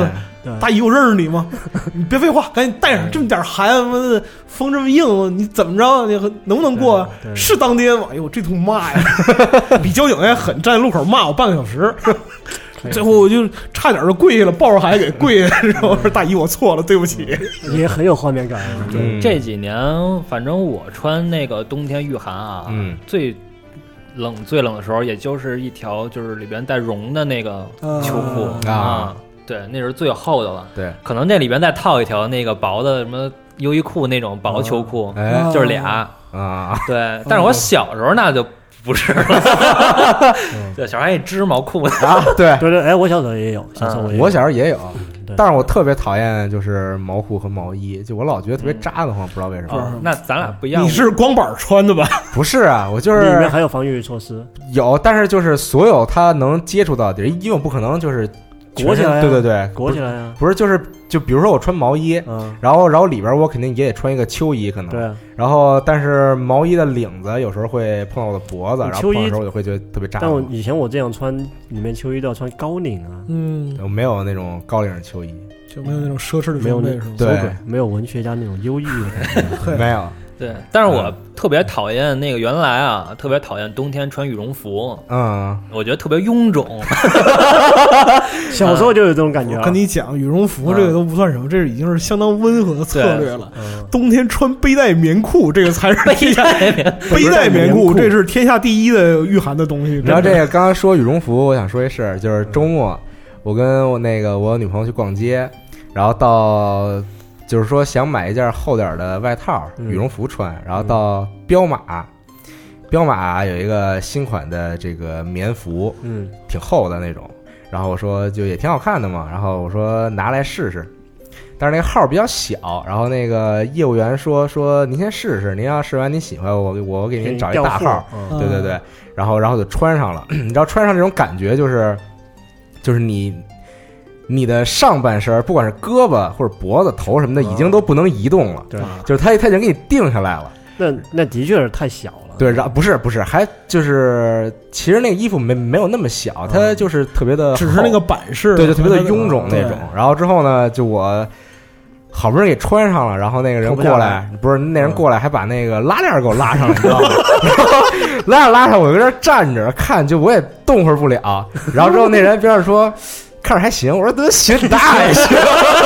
大姨，我认识你吗？你别废话，赶紧带上，这么点寒，风这么硬，你怎么着？你能不能过？是当爹吗？哎呦，这通骂呀！比交警还狠，站在路口骂我半个小时。最后我就差点就跪下了，抱着孩子给跪下，然后说大姨我错了，对不起。 也很有画面感。 这几年反正我穿那个冬天御寒啊，最冷的时候，也就是一条就是里边带绒的那个秋裤啊，对，那是最厚的了。对，可能那里边再套一条那个薄的什么优衣库那种薄秋裤，就是俩啊。对，但是我小时候那就不是了，对，小时候也织毛裤的啊，对， 哎，我小时候也有， 我小时候也有，但是我特别讨厌就是毛裤和毛衣，就我老觉得特别扎得慌，不知道为什么。 那咱俩不一样， 你是光板穿的吧？ 不是啊，我就是里面还有防御措施， 有，但是就是所有它能接触到的地儿，因为我不可能就是裹起来， 对， 裹起来啊， 不是就比如说我穿毛衣，然后里边我肯定也得穿一个秋衣，可能对，然后但是毛衣的领子有时候会碰到我的脖子，然后碰的时候我就会觉得特别扎。 但我以前我这样穿，里面秋衣都要穿高领啊， 我没有那种高领秋衣， 就没有那种奢侈的装备， 对， 没有文学家那种优异的， 没有。 对，但是我特别讨厌那个原来啊，特别讨厌冬天穿羽绒服，我觉得特别臃肿。 小时候就有这种感觉。 跟你讲，羽绒服这个都不算什么，这已经是相当温和的策略了。冬天穿背带棉裤，这个才是背带棉裤，这是天下第一的御寒的东西。 然后这个刚刚说羽绒服，我想说一事，就是周末我跟我女朋友去逛街，然后到。就是说想买一件厚点的外套，羽绒服穿，然后到彪马有一个新款的这个棉服，挺厚的那种，然后我说就也挺好看的嘛，然后我说拿来试试，但是那个号比较小，然后那个业务员说您先试试，您要试完您喜欢我给您找一大号，对，然后就穿上了，你知道穿上这种感觉就是你的上半身，不管是胳膊或者脖子、头什么的，已经都不能移动了。对，就是它已经给你定下来了。 那的确是太小了。 对，然后不是，还就是其实那个衣服没有那么小，它就是特别的， 只是那个版式， 对，就特别的臃肿那种。然后之后呢，就我好不容易给穿上了，然后那个人过来，不是那人过来还把那个拉链给我拉上了，你知道吗？拉上，我搁这站着看，就我也动会儿不了。然后之后那人边上说。看着还行，我说得学大也行。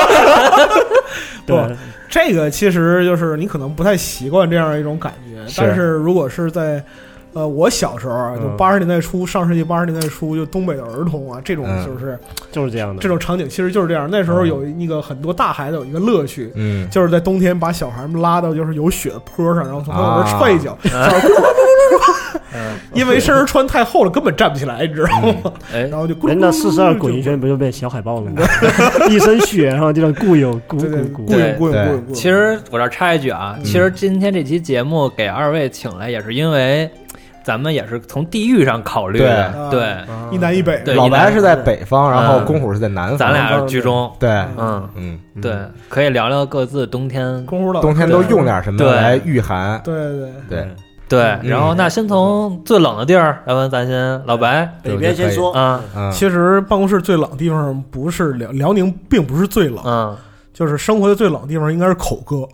对，这个其实就是你可能不太习惯这样一种感觉，但是如果是在我小时候啊，就80年代初，上世纪80年代初，就东北的儿童啊，这种就是这样的， 这种场景其实就是这样。那时候有那个很多大孩子有一个乐趣，就是在冬天把小孩们拉到就是有雪的坡上，然后从旁边踹一脚，因为身上穿太厚了，根本站不起来，你知道吗？然后就那42滚一圈不就变小海豹了吗？一身血，然后就让固有。 其实我这插一句啊，其实今天这期节目给二位请来也是因为。咱们也是从地域上考虑的，对， 一南一北。 老白是在北方，然后公虎是在南方， 咱俩是居中。 对， 对，可以聊聊各自冬天都用点什么来御寒。 对。 然后那先从最冷的地儿，要不然咱先老白北边先说啊。 其实办公室最冷的地方不是辽宁，并不是最冷，就是生活的最冷的地方应该是口哥。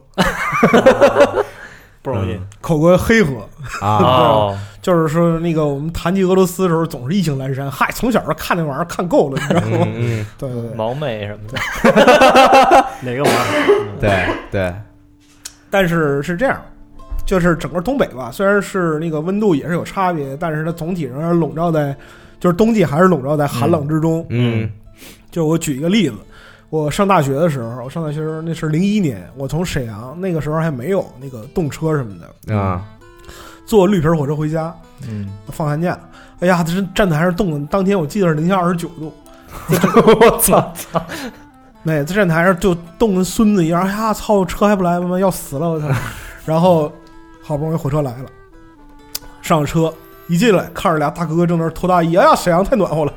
不容易， 口哥黑河啊， 就是说那个我们谈及俄罗斯的时候总是意兴阑珊，嗨，从小看那玩意儿看够了，你知道吗？对， 毛妹什么的， 哪个玩意儿？对， 但是是这样，就是整个东北吧，虽然是那个温度也是有差别，但是它总体仍然笼罩在，就是冬季还是笼罩在寒冷之中。就我举一个例子。我上大学的时候，那是01年，我从沈阳，那个时候还没有那个动车什么的啊， 坐绿皮火车回家，放寒假，哎呀，这站台上冻的，当天我记得是-29度， 我操， 在站台上就冻跟孙子一样，哎呀，操，车还不来，妈要死了，我操！然后好不容易火车来了，上了车。一进来看着俩大哥正在那脱大衣，哎呀，沈阳太暖和了。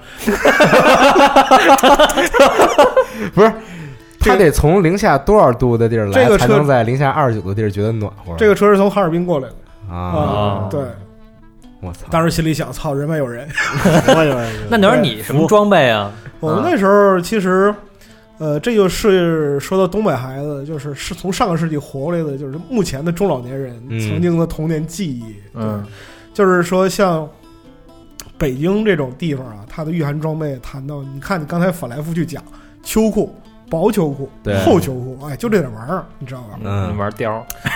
不是，他得从零下多少度的地儿来，才能在零下29度的地儿觉得暖和。 这个车是从哈尔滨过来的啊， 对， 我操！ 当时心里想，操，人外有人。 那你说你什么装备啊？ 我们那时候其实， 这就是说到东北孩子，就是从上个世纪活过来的，就是目前的中老年人曾经的童年记忆。就是说像北京这种地方啊，它的御寒装备谈到，你看你刚才反来覆去讲秋裤、薄秋裤、厚秋裤，哎，就这点玩意儿，你知道吧？ 玩貂。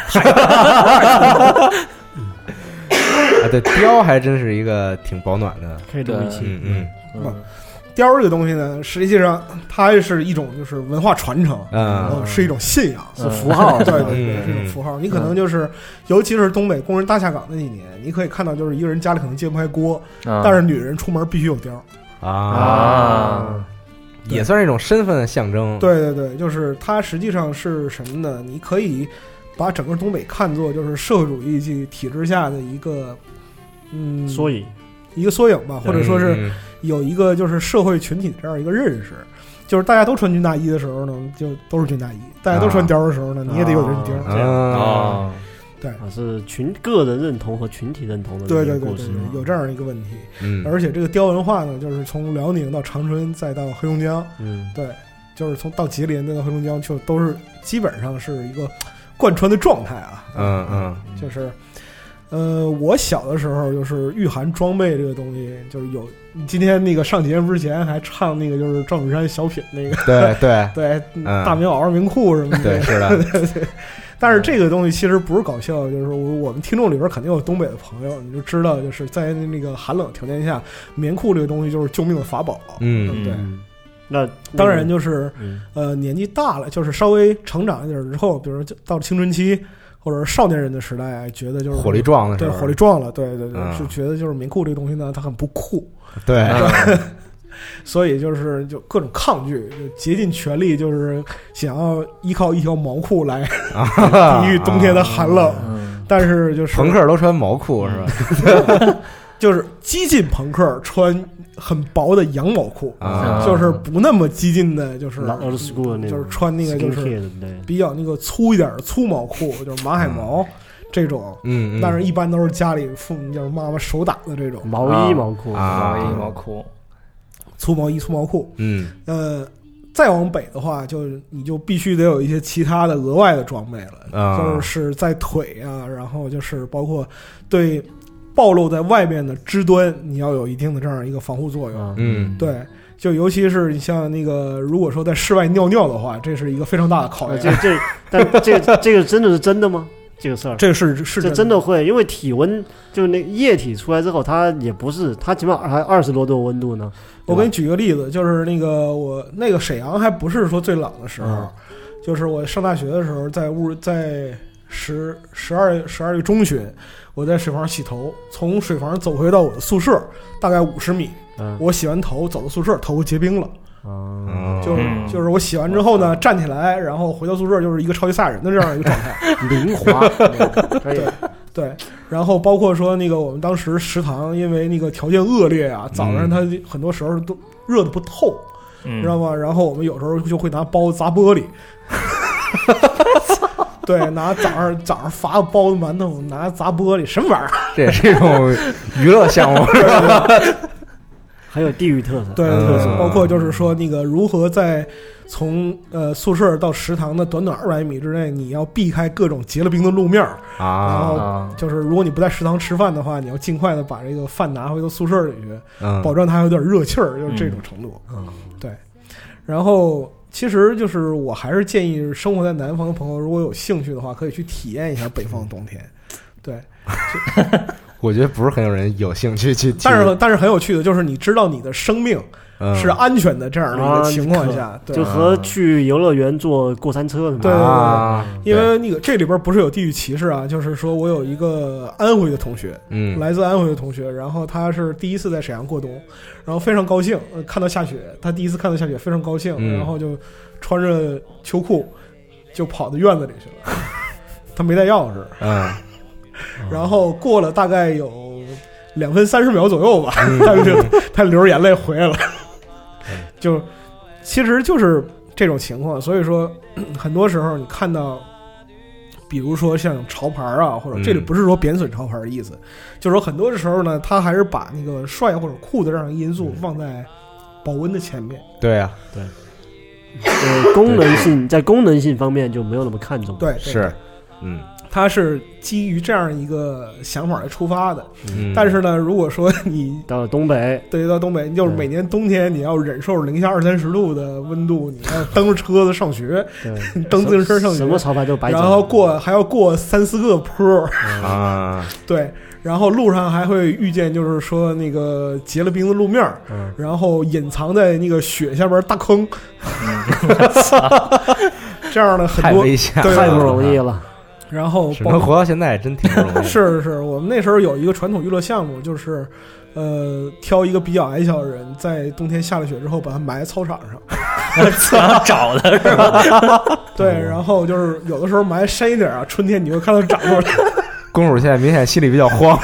对，貂还真是一个挺保暖的， 可以这么一起。 貂这个东西呢，实际上它是一种就是文化传承，是一种信仰， 是符号， 对，是一种符号。你可能就是，尤其是东北工人大下岗那几年，你可以看到，就是一个人家里可能揭不开锅，但是女人出门必须有貂也算是一种身份的象征。 对，就是它实际上是什么呢？你可以把整个东北看作就是社会主义体制下的一个缩影， 一个缩影吧，或者说是有一个就是社会群体的这样一个认识，就是大家都穿军大衣的时候呢，就都是军大衣；大家都穿貂的时候呢，你也得有人貂。对， 是个人认同和群体认同的故事， 有这样一个问题。而且这个貂文化呢，就是从辽宁到长春再到黑龙江，对，就是从到吉林再到黑龙江，就都是基本上是一个贯穿的状态啊。就是。我小的时候就是御寒装备这个东西，就是有今天那个上节目之前还唱那个就是赵本山小品那个，对，大棉袄、棉裤什么的， 对，是的。 对。但是这个东西其实不是搞笑，就是我们听众里边肯定有东北的朋友，你就知道，就是在那个寒冷条件下，棉裤这个东西就是救命的法宝。对。 那当然就是年纪大了，就是稍微成长一点之后，比如说到了青春期。或者少年人的时代，觉得就是火力壮了， 对，火力壮了，对，就觉得就是棉裤这个东西呢，它很不酷， 对， 所以就各种抗拒，就竭尽全力，就是想要依靠一条毛裤来抵御冬天的寒冷，但是就是朋克都穿毛裤是吧？就是激进朋克穿很薄的羊毛裤，就是不那么激进的，就是就是穿那个就是比较那个粗一点的粗毛裤，就是马海毛这种，但是一般都是家里父母就是妈妈手打的这种毛衣毛裤， 粗毛衣粗毛裤，再往北的话，你就必须得有一些其他的额外的装备了，就是在腿啊，然后就是包括对。暴露在外面的肢端，你要有一定的这样一个防护作用。对，就尤其是你像那个，如果说在室外尿尿的话，这是一个非常大的考验。 但这个真的是真的吗？这个事儿， 这是这真的会，因为体温就那液体出来之后，它也不是，它起码还20多度温度呢。 我给你举个例子，就是那个我那个沈阳还不是说最冷的时候，就是我上大学的时候，在12月中旬。我在水房洗头，从水房走回到我的宿舍，大概50米。我洗完头走到宿舍，头发结冰了。就是我洗完之后呢，站起来，然后回到宿舍，就是一个超级赛亚人的这样一个状态， 灵活。 对，然后包括说那个我们当时食堂，因为那个条件恶劣啊，早上它很多时候都热得不透，知道吗？然后我们有时候就会拿包子砸玻璃。对，拿早上发个包子馒头，拿砸玻璃，什么玩意儿？ 这也是一种娱乐项目， 还有地域特色。 对，包括就是说那个如何在从宿舍到食堂的短短200米之内，你要避开各种结了冰的路面然后就是如果你不在食堂吃饭的话，你要尽快的把这个饭拿回到宿舍里去，保证它有点热气儿，就是这种程度。对，然后。其实就是我还是建议生活在南方的朋友，如果有兴趣的话，可以去体验一下北方的冬天。对， 我觉得不是很有人有兴趣去， 但是很有趣的，就是你知道你的生命是安全的这样的一个情况下，对， 就和去游乐园坐过山车的， 对，因为那个这里边不是有地域歧视啊，就是说我有一个安徽的同学，来自安徽的同学，然后他是第一次在沈阳过冬，然后非常高兴看到下雪，他第一次看到下雪非常高兴，然后就穿着秋裤就跑到院子里去了，他没带钥匙，然后过了大概有2分30秒左右吧，他流着眼泪回来了。就其实就是这种情况，所以说很多时候你看到比如说像潮牌啊，或者这里不是说贬损潮牌的意思，就是说很多的时候呢，他还是把那个帅或者酷的这样一个因素放在保温的前面。 对啊，对， 在功能性方面就没有那么看重。 对， 是， 它是基于这样一个想法来出发的。但是呢，如果说你到了东北， 对，到东北，就是每年冬天你要忍受零下20-30度的温度，你要蹬着车子上学，蹬自行车上学， 什么潮牌都白走， 然后还要过3-4个坡啊， 对。然后路上还会遇见，就是说那个结了冰的路面，然后隐藏在那个雪下边大坑，这样的很多， 太危险， 太不容易了。 然后能活到现在真挺不容易。 是，我们那时候有一个传统娱乐项目，就是挑一个比较矮小的人，在冬天下了雪之后，把他埋在操场上， 找的是吧？ 对，然后就是有的时候埋深一点啊，春天你会看到长出来。 公主现在明显心里比较慌，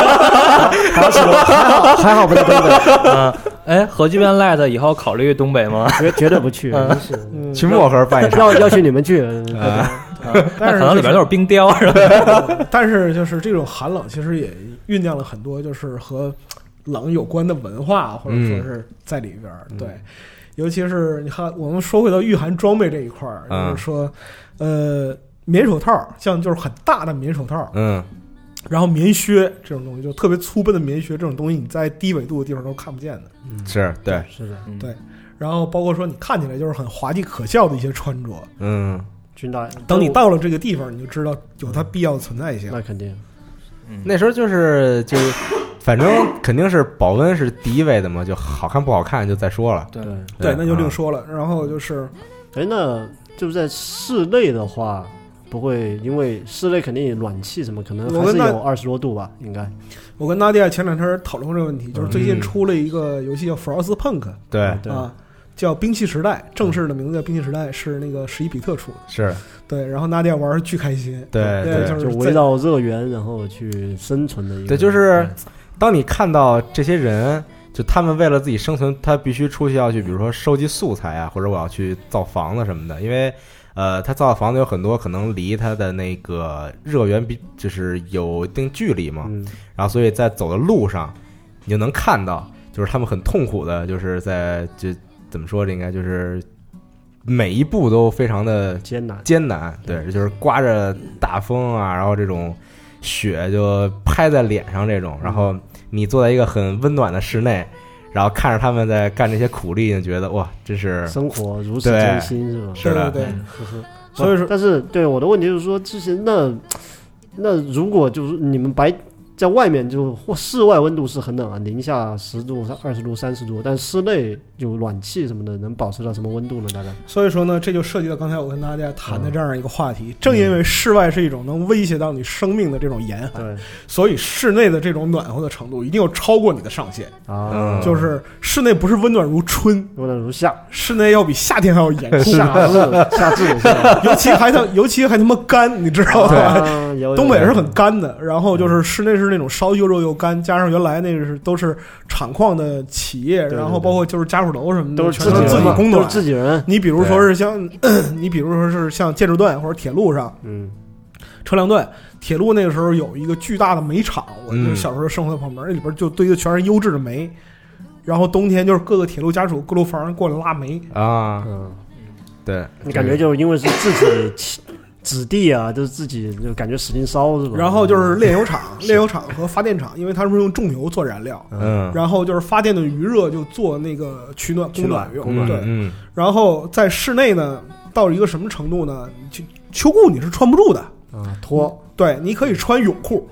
还好不在东北。核聚变 Light 以后考虑东北吗？ 绝对不去， 去漠河办一场， 要去你们去。 但是可能里边都是冰雕，是吧？ 但是就是这种寒冷，其实也酝酿了很多，就是和冷有关的文化，或者说是在里边。对，尤其是你看，我们说回到御寒装备这一块儿，就是说，棉手套，像就是很大的棉手套，然后棉靴这种东西，就特别粗笨的棉靴这种东西，你在低纬度的地方都看不见的。 是对， 是的， 对。然后包括说你看起来就是很滑稽可笑的一些穿着， 军大， 等你到了这个地方，你就知道有它必要的存在性。 那肯定， 那时候就是反正肯定是保温是第一位的嘛，就好看不好看就再说了。 对，那就另说了。然后就是， 那就是在室内的话。不会，因为室内肯定暖气什么，可能还是有20多度吧，应该。 我跟娜迪亚前2天讨论过这个问题，就是最近出了一个游戏叫 Frostpunk， 对啊，叫兵器时代，正式的名字叫兵器时代，是那个11比特出的， 是对。然后娜迪亚玩巨开心， 对， 就围绕热源然后去生存的一个。 对，就是当你看到这些人，就他们为了自己生存，他必须出去要去，比如说收集素材啊，或者我要去造房子什么的，因为。他造的房子有很多可能离他的那个热源就是有一定距离嘛，然后所以在走的路上，你就能看到，就是他们很痛苦的，就是就怎么说，这应该就是每一步都非常的艰难，对，就是刮着大风啊，然后这种雪就拍在脸上这种，然后你坐在一个很温暖的室内。然后看着他们在干这些苦力，就觉得哇，真是生活如此艰辛，是吧？ 是的， 对。所以说， 但是对我的问题就是说，之前那如果就是你们在外面就或室外温度是很冷啊，零下10度、20度、30度，但室内有暖气什么的，能保持到什么温度呢？大概。 所以说呢，这就涉及到刚才我跟大家谈的这样一个话题。正因为室外是一种能威胁到你生命的这种严寒，所以室内的这种暖和的程度一定要超过你的上限啊。 就是室内不是温暖如春， 温暖如夏， 室内要比夏天还要严酷， 夏至， 尤其还他妈干，你知道吧？东北是很干的，然后就是室内是那种烧又热又干，加上原来那个都是厂矿的企业，然后包括就是家属楼什么的， 都是自己供暖， 自己人。 你比如说是像建筑段或者铁路上，车辆段，铁路那个时候有一个巨大的煤厂，我就小时候生活在旁边，那里边就堆的全是优质的煤，然后冬天就是各个铁路家属各路房过来拉煤啊，对， 你感觉就是因为是自己子弟啊，就是自己就感觉使劲烧是吧？ 然后就是炼油厂和发电厂，因为他们是用重油做燃料，然后就是发电的余热就做那个取暖供暖用，对，然后在室内呢，到一个什么程度呢？秋裤你是穿不住的啊，脱， 对，你可以穿泳裤，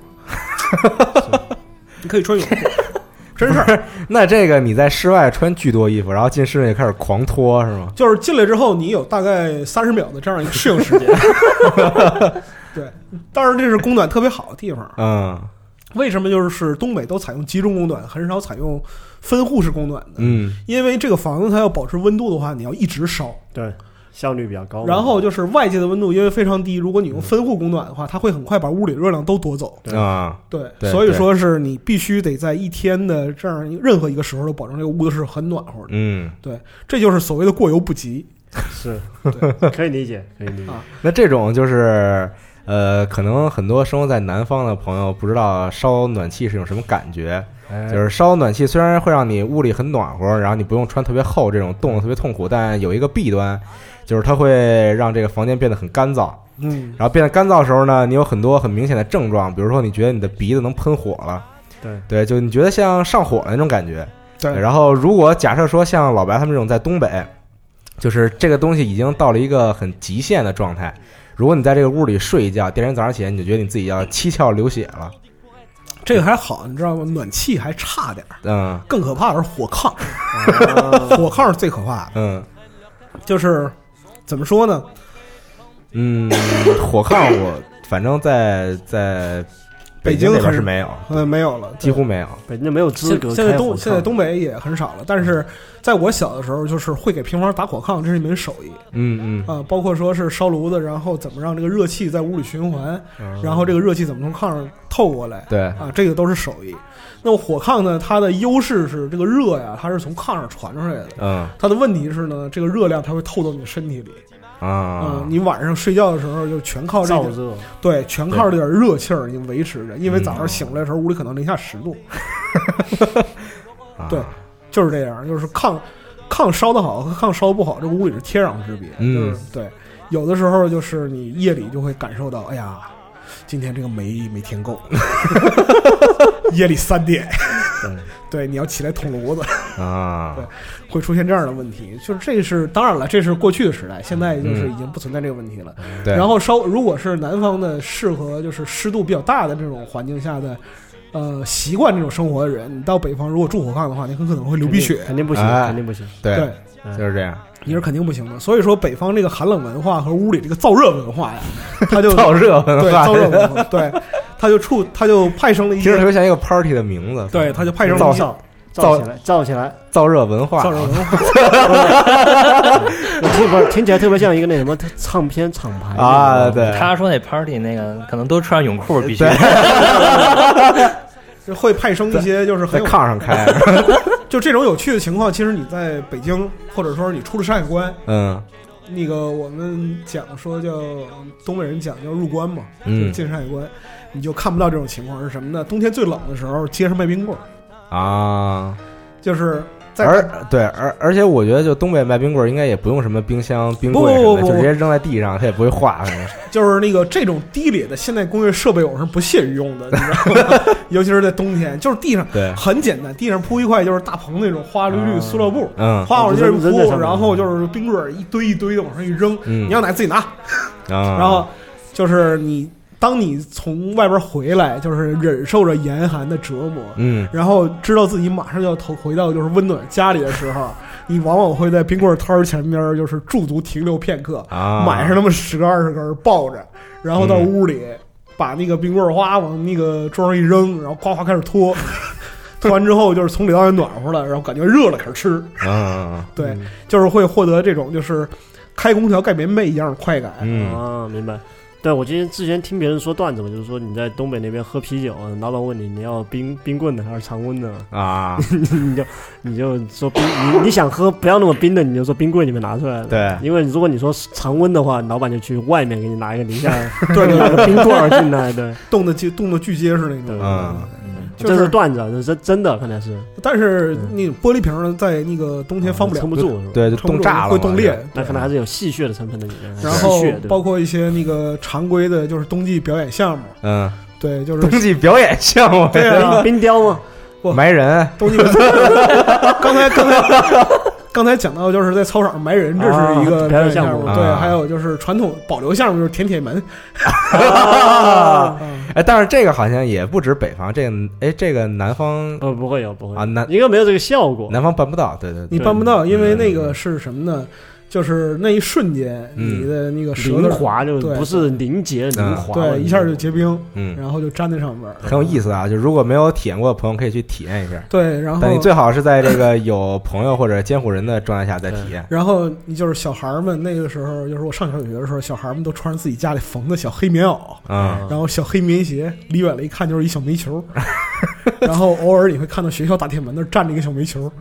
你可以穿泳裤。真是， 那这个你在室外穿巨多衣服，然后进室内开始狂脱是吗？ 就是进来之后，你有大概30秒的这样一个适应时间。对，当然这是供暖特别好的地方。为什么就是东北都采用集中供暖，很少采用分户式供暖的？因为这个房子它要保持温度的话，你要一直烧。 对。效率比较高， 然后就是外界的温度因为非常低，如果你用分户供暖的话，它会很快把屋里热量都夺走啊。 对，所以说是你必须得在一天的这样任何一个时候都保证这个屋子是很暖和的。对，这就是所谓的过犹不及。 是，可以理解，可以理解。 那这种就是可能很多生活在南方的朋友不知道烧暖气是种什么感觉。 就是烧暖气虽然会让你屋里很暖和，然后你不用穿特别厚，这种冻得特别痛苦，但有一个弊端，就是它会让这个房间变得很干燥。然后变得干燥的时候呢，你有很多很明显的症状，比如说你觉得你的鼻子能喷火了，对，就你觉得像上火的那种感觉。对，然后如果假设说像老白他们这种在东北，就是这个东西已经到了一个很极限的状态，如果你在这个屋里睡一觉，第二天早上起来你就觉得你自己要七窍流血了。 这个还好，你知道吗？暖气还差点，更可怕的是火炕，火炕是最可怕的，就是怎么说呢？ 火炕我反正在北京那边是没有， 没有了， 几乎没有， 北京没有资格。 现在东北也很少了，但是在我小的时候，就是会给平房打火炕，这是一门手艺。包括说是烧炉子，然后怎么让这个热气在屋里循环，然后这个热气怎么从炕上透过来，对啊，这个都是手艺。那么火炕呢，它的优势是这个热呀，它是从炕上传出来的。它的问题是呢，这个热量它会透到你身体里。你晚上睡觉的时候就全靠这个，对，全靠这点热气儿你维持着，因为早上醒来的时候屋里可能零下10度。对，就是这样，就是炕烧得好和炕烧得不好，这个屋里是天壤之别。就是对，有的时候就是你夜里就会感受到，哎呀，今天这个煤没添够，夜里3点。对，你要起来捅炉子啊，对，会出现这样的问题。就是这是当然了，这是过去的时代，现在就是已经不存在这个问题了。对，然后如果是南方的适合就是湿度比较大的这种环境下的，习惯这种生活的人，你到北方如果住火炕的话，你很可能会流鼻血， 肯定不行，肯定不行。 对，就是这样。 你是肯定不行的，所以说北方这个寒冷文化和屋里这个燥热文化呀，它就燥热文化， 对燥热文化，对，它就派生了一些， 其实特别像一个 party 的名字， 对，它就派生了燥起来， 燥热文化， 燥热文化， 听起来特别像一个那什么唱片厂牌啊，对， 他说那 party 那个可能都穿泳裤，必须会派生一些就是很在炕上开。 就这种有趣的情况，其实你在北京，或者说你出了山海关，那个我们讲说叫东北人讲叫入关嘛，就是进山海关，你就看不到这种情况是什么呢？冬天最冷的时候，街上卖冰棍啊，就是而且我觉得就东北卖冰棍应该也不用什么冰箱冰柜什么的，就直接扔在地上，它也不会化。 就是那个这种低劣的现代工业设备，我是不屑于用的，你知道吗？尤其是在冬天，就是地上很简单，地上铺一块就是大棚那种花绿绿塑料布，花往这儿铺，然后就是冰棍一堆一堆的往上一扔，你要哪自己拿，然后就是当你从外边回来，就是忍受着严寒的折磨，然后知道自己马上要回到就是温暖家里的时候，你往往会在冰棍摊前面就是驻足停留片刻，买上那么10个20根抱着，然后到屋里把那个冰棍花往那个桌上一扔，然后呱呱开始拖，拖完之后就是从里到外暖和了，然后感觉热了开始吃，对，就是会获得这种就是开空调盖棉被一样的快感。 明白。对，我之前听别人说段子嘛，就是说你在东北那边喝啤酒，老板问你要冰棍的还是常温的啊？你就说你想喝不要那么冰的，你就说冰柜里面拿出来的。对，因为如果你说常温的话，老板就去外面给你拿一个零下，对，拿个冰棍进来，对， 冻得巨结实那种。 这是段子，这是真的，可能是。 但是那玻璃瓶呢，在那个冬天放不了， 撑不住， 对，就冻炸了， 会冻裂。 那可能还是有戏谑的成分的里面。 然后包括一些那个常规的，就是冬季表演项目。对，就是冬季表演项目。 对啊， 冰雕吗？ 埋人。 冬季。刚才讲到就是在操场上埋人，这是一个表演项目。对，还有就是传统保留项目就是舔铁门。 但是这个好像也不止北方，这个南方不会有啊，应该没有这个效果， 南方办不到。对， 你办不到，因为那个是什么呢？就是那一瞬间，你的那个舌头凝滑就不是凝结凝滑， 对，一下就结冰，然后就粘在上面， 很有意思啊！就如果没有体验过的朋友，可以去体验一下。 对，然后但你最好是在这个有朋友或者监护人的状态下再体验。 然后你就是小孩们，那个时候就是我上小学的时候，小孩们都穿着自己家里缝的小黑棉袄，然后小黑棉鞋，离远了一看就是一小煤球。然后偶尔你会看到学校大铁门那儿站着一个小煤球，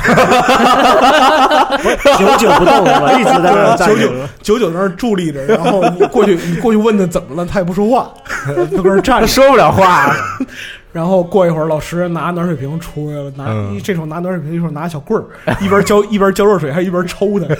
久久不动了，一直在那儿站着， 久久在那儿伫立着。然后你过去问他怎么了，他也不说话，他搁那儿站着， 说不了话。 然后过一会儿老师拿暖水瓶出来了，这手拿暖水瓶，一手拿小棍儿，一边浇热水还一边抽的。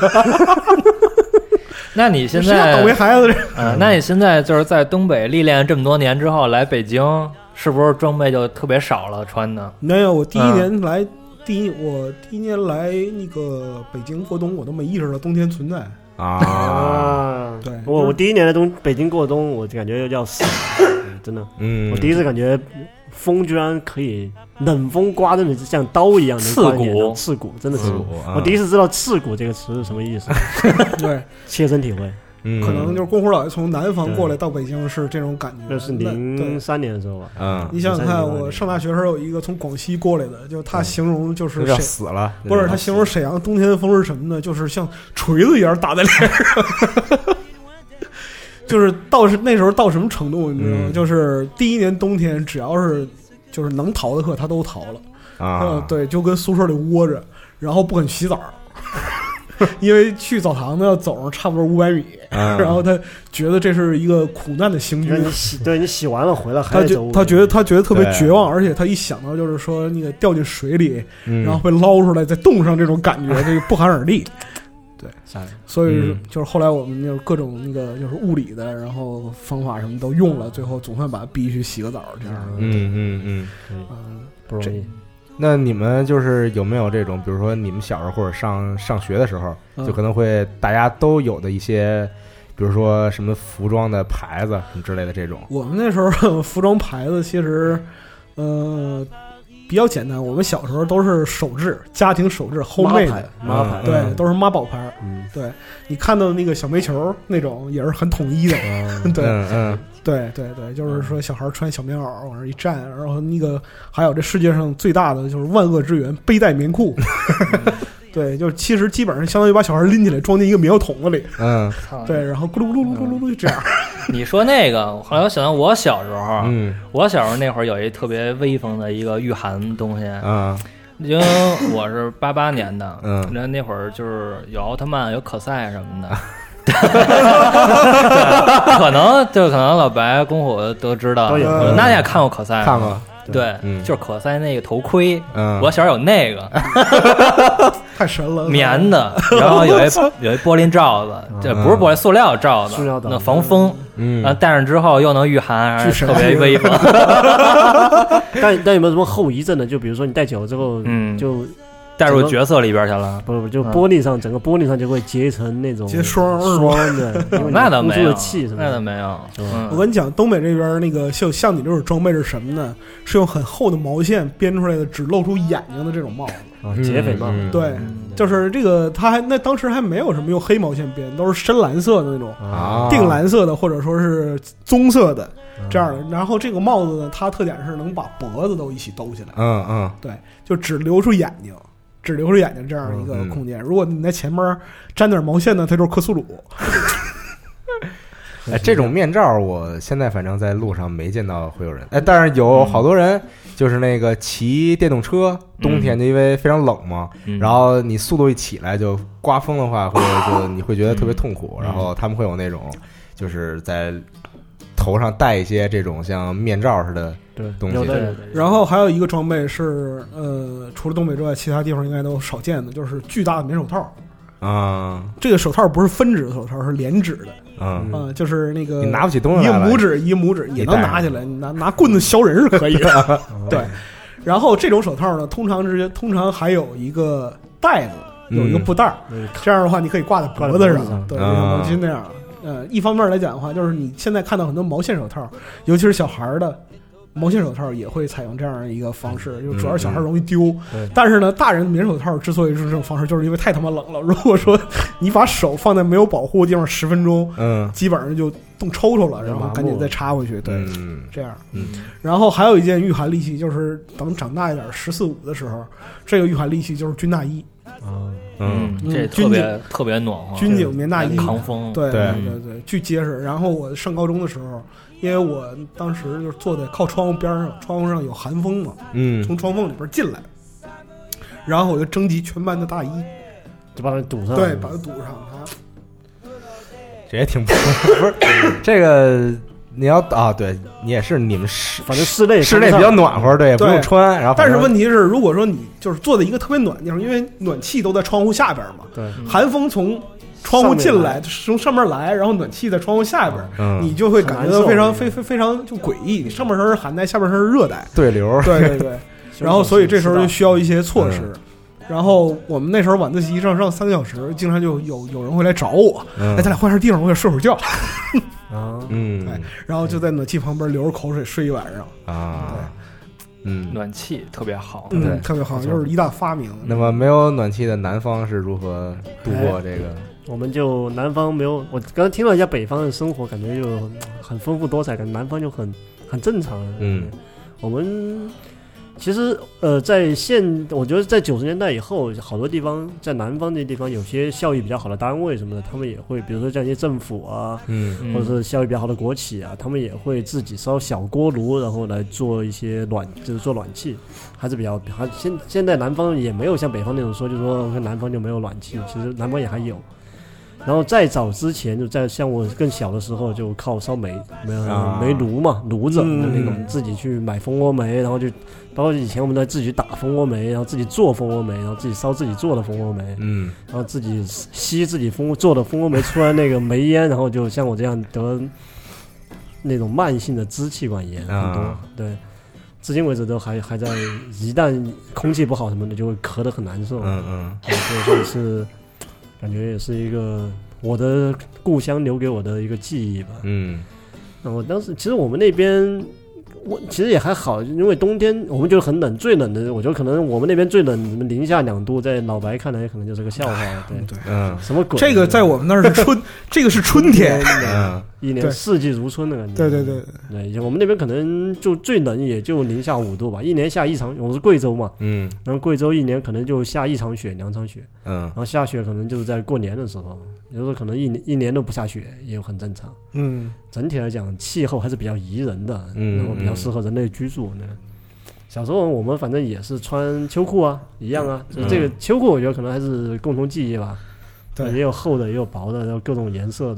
那你现在倒霉孩子那你现在就是在东北历练这么多年之后来北京，是不是装备就特别少了穿的？ 没有，我第一年来，我第一年来那个北京过冬，我都没意识到冬天存在啊。对，我第一年来北京过冬，我就感觉要死，真的。我第一次感觉风居然可以冷风刮的像刀一样刺骨，真的是。我第一次知道刺骨这个词是什么意思。 对， 切身体会。 可能就是公虎老爷从南方过来到北京是这种感觉。 那是03年的时候吧。 你想想看，我上大学的时候有一个从广西过来的，就他形容就是要死了， 不是他形容沈阳冬天的风是什么呢？就是像锤子一样打在脸上。就是那时候到什么程度，你知道吗？就是第一年冬天，只要是就是能逃的课，他都逃了啊。对，就跟宿舍里窝着，然后不肯洗澡。因为去澡堂子要走上差不多500米，然后他觉得这是一个苦难的行军。 你洗完了回来还走， 他觉得特别绝望，而且他一想到就是说那个掉进水里，然后被捞出来再冻上这种感觉，这个不寒而栗。对，所以就是后来我们就是各种那个就是物理的，然后方法什么都用了，最后总算把他逼去洗个澡这样。 不容易。 那你们就是有没有这种，比如说你们小时候或者上学的时候，就可能会大家都有的一些，比如说什么服装的牌子什么之类的这种？ 我们那时候服装牌子其实，比较简单。我们小时候都是手制，家庭手制，homemade的妈牌， 对，都是妈宝牌。对，你看到那个小煤球那种也是很统一的。对，就是说小孩穿小棉袄往那一站，然后那个还有这世界上最大的就是万恶之源背带棉裤。对，就是其实基本上相当于把小孩拎起来装进一个棉花桶子里。对，然后咕噜咕噜咕噜咕噜这样。 你说那个，后来我想到我小时候，我小时候那会儿有一特别威风的一个御寒东西，因为我是88年的，那会儿就是有奥特曼、有可赛什么的。可能老白、公虎都知道，那也看过可赛， 看过。 对，就是可赛那个头盔，我小时候有那个， 太神了， 棉的，然后有一玻璃罩子，这不是玻璃，塑料罩子，那防风，然后戴上之后又能御寒，特别威风。 但有没有什么后遗症呢？就比如说你戴久了之后，就带入角色里边去了， 不就玻璃上整个玻璃上就会结成那种结霜的， 那倒没有， 那倒没有。 我跟你讲，东北这边那个像你这种装备是什么呢？是用很厚的毛线编出来的，只露出眼睛的这种帽子， 劫匪帽。 对，就是这个，当时还没有什么用黑毛线编，都是深蓝色的那种，靛蓝色的或者说是棕色的这样的。然后这个帽子呢，它特点是能把脖子都一起兜起来。对，就只留出眼睛。这样一个空间，如果你在前面沾点毛线呢，它就是克苏鲁。 这种面罩我现在反正在路上没见到会有人，但是有好多人就是那个骑电动车，冬天就因为非常冷嘛，然后你速度一起来就刮风的话，你会觉得特别痛苦，然后他们会有那种就是在头上戴一些这种像面罩似的东西。 然后还有一个装备是除了东北之外，其他地方应该都少见的，就是巨大的棉手套。这个手套不是分指的手套，是连指的。就是那个你拿不起东西来，一拇指也能拿起来，你拿棍子削人是可以的。对，然后这种手套呢，通常还有一个带子，有一个布袋，这样的话你可以挂在脖子上，对，像毛巾那样。一方面来讲的话，就是你现在看到很多毛线手套，尤其是小孩的毛线手套也会采用这样一个方式，就主要是小孩容易丢。但是呢，大人棉手套之所以是这种方式，就是因为太他妈冷了。如果说你把手放在没有保护的地方10分钟，基本上就冻抽抽了，然后赶紧再插回去。对，这样。然后还有一件御寒利器，就是等长大一点14、15的时候，这个御寒利器就是军大衣。 这特别暖和， 军警棉大衣抗风， 对，巨结实。然后我上高中的时候，因为我当时就是坐在靠窗户边上，窗户上有寒风嘛，从窗缝里边进来，然后我就征集全班的大衣， 就把它堵上， 对，把它堵上。 这也挺不是这个你要啊，对你也是，你们反正室内比较暖和，对，也不用穿。然后， 但是问题是，如果说你就是坐在一个特别暖的地方，因为暖气都在窗户下边嘛， 对， 寒风从窗户进来，从上面来，然后暖气在窗户下边，你就会感觉到非常就诡异。你上半身是寒带，下半身是热带， 对流， 对。然后，所以这时候就需要一些措施。然后我们那时候晚自习上3个小时，经常就有人会来找我，哎，咱俩换下地方，我想睡会儿觉。对，然后就在暖气旁边流着口水睡一晚上啊。 对，暖气特别好， 对，特别好，就是一大发明。 那么没有暖气的南方是如何度过这个？ 我们就南方没有，我刚才听了一下北方的生活，感觉就很丰富多彩，感觉南方就很正常。我们。其实，我觉得在90年代以后，好多地方在南方这些地方，有些效益比较好的单位什么的，他们也会，比如说像一些政府啊，或者是效益比较好的国企啊，他们也会自己烧小锅炉，然后来做一些就是做暖气，还是比较。现在南方也没有像北方那种说，就说南方就没有暖气，其实南方也还有。然后再早之前，就在像我更小的时候，就靠烧煤炉嘛，炉子那种，自己去买蜂窝煤，然后就包括以前我们在自己打蜂窝煤，然后自己做蜂窝煤，然后自己烧自己做的蜂窝煤，然后自己吸自己做的蜂窝煤出来那个煤烟，然后就像我这样得那种慢性的支气管炎很多，对，至今为止都还在，一旦空气不好什么的，就会咳得很难受，所以是。感觉也是一个我的故乡留给我的一个记忆吧。然后当时其实我们那边，其实也还好，因为冬天我们就很冷，最冷的我觉得可能我们那边最冷-2度，在老白看来可能就是个笑话。对，什么鬼？ 这个在我们那儿是春，这个是春天， 一年四季如春的感觉。对，我们那边可能就最冷也就-5度吧，一年下一场，我是贵州嘛，然后贵州一年可能就下1场雪、2场雪，然后下雪可能就是在过年的时候，有时候可能一年都不下雪，也很正常。整体来讲，气候还是比较宜人的，然后比较适合人类居住的。小时候我们反正也是穿秋裤啊，一样啊，所以这个秋裤我觉得可能还是共同记忆吧。对，也有厚的，也有薄的，然后各种颜色的。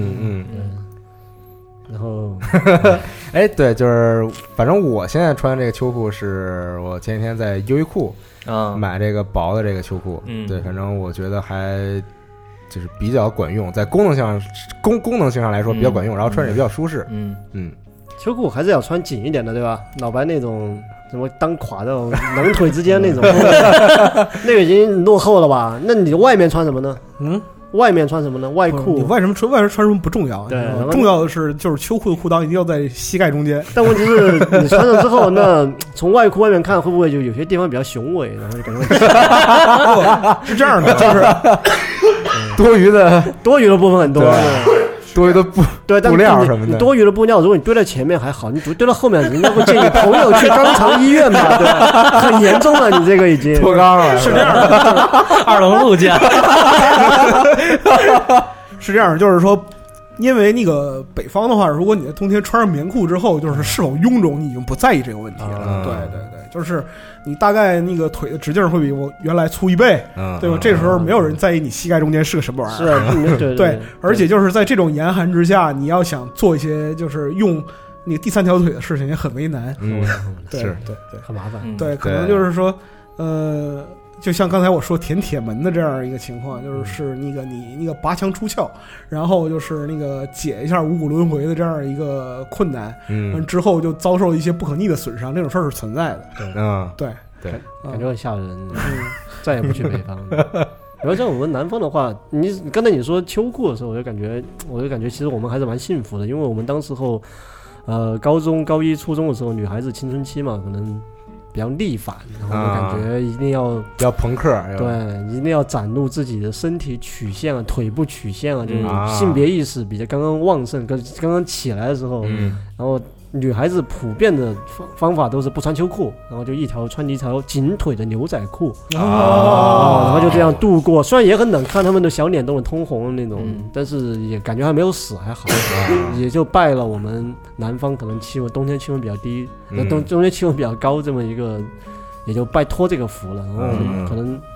然后， 哎，对，就是反正我现在穿的这个秋裤是我前几天在优衣库买这个薄的这个秋裤，对，反正我觉得还就是比较管用，在功能性上来说比较管用，然后穿着也比较舒适。 秋裤还是要穿紧一点的，对吧？老白那种什么当垮的两腿之间那种，那个已经落后了吧？那你外面穿什么呢？外面穿什么呢？外裤。 你外面穿什么不重要，对，重要的是就是秋裤的裤裆一定要在膝盖中间。 但问题是你穿上之后，那从外裤外面看会不会就有些地方比较雄伟，然后就感觉是这样的，就是多余的部分很多。 多余的布料什么的， 你多余的布料，如果你堆在前面还好，你堆到后面，人家会建议朋友去肛肠医院嘛，对吧？很严重了，你这个已经脱肛了， 是这样的。 2龙路见， 是这样，就是说，因为那个北方的话，如果你在冬天穿上棉裤之后，就是是否臃肿，你已经不在意这个问题了。对，就是你大概那个腿的直径会比我原来粗1倍，对吧？这时候没有人在意你膝盖中间是个什么玩意儿。 对，而且就是在这种严寒之下，你要想做一些就是用那个第3条腿的事情也很为难。对， 很麻烦。 对，可能就是说，就像刚才我说填铁门的这样一个情况，就是那个你那个拔枪出鞘，然后就是那个解一下五谷轮回的这样一个困难，之后就遭受一些不可逆的损伤，这种事儿是存在的。对， 感觉很吓人，再也不去北方。然后像我们南方的话，你刚才你说秋裤的时候，我就感觉其实我们还是蛮幸福的，因为我们当时候，高中高一初中的时候，女孩子青春期嘛，可能比较逆反，然后就感觉一定要比较朋克， 对，一定要展露自己的身体曲线啊、腿部曲线啊，就是性别意识比较刚刚旺盛、刚刚起来的时候，然后女孩子普遍的方法都是不穿秋裤，然后就穿一条紧腿的牛仔裤然后就这样度过。虽然也很冷，看他们的小脸都很通红那种，但是也感觉还没有死，还好，也就拜了我们南方可能冬天气温比较低，冬天气温比较高这么一个，也就拜托这个福了。然后可能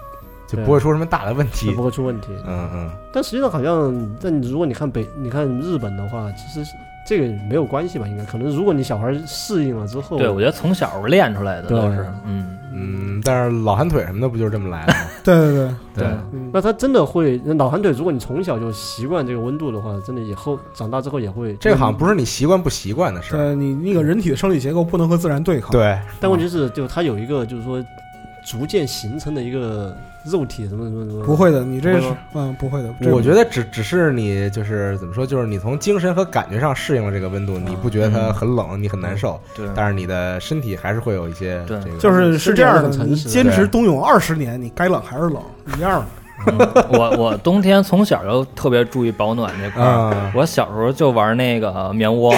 就不会出什么大的问题， 不会出问题。但实际上好像，但如果你看日本的话，其实这个没有关系吧？应该可能如果你小孩适应了之后， 对，我觉得从小练出来的都是， 但是老寒腿什么的不就是这么来的吗？ 对， 那他真的会老寒腿，如果你从小就习惯这个温度的话，真的以后长大之后也会。 这个好像不是你习惯不习惯的事儿， 你那个人体的生理结构不能和自然对抗。 对， 但问题是，就它有一个就是说逐渐形成的一个肉体什么。 不会的，你这是不会的。 我觉得只是你就是怎么说，就是你从精神和感觉上适应了这个温度，你不觉得它很冷，你很难受。 对， 但是你的身体还是会有一些这个， 就是这样的。你坚持冬泳20年，你该冷还是冷一样的。我冬天从小就特别注意保暖这块儿。我小时候就玩那个棉窝。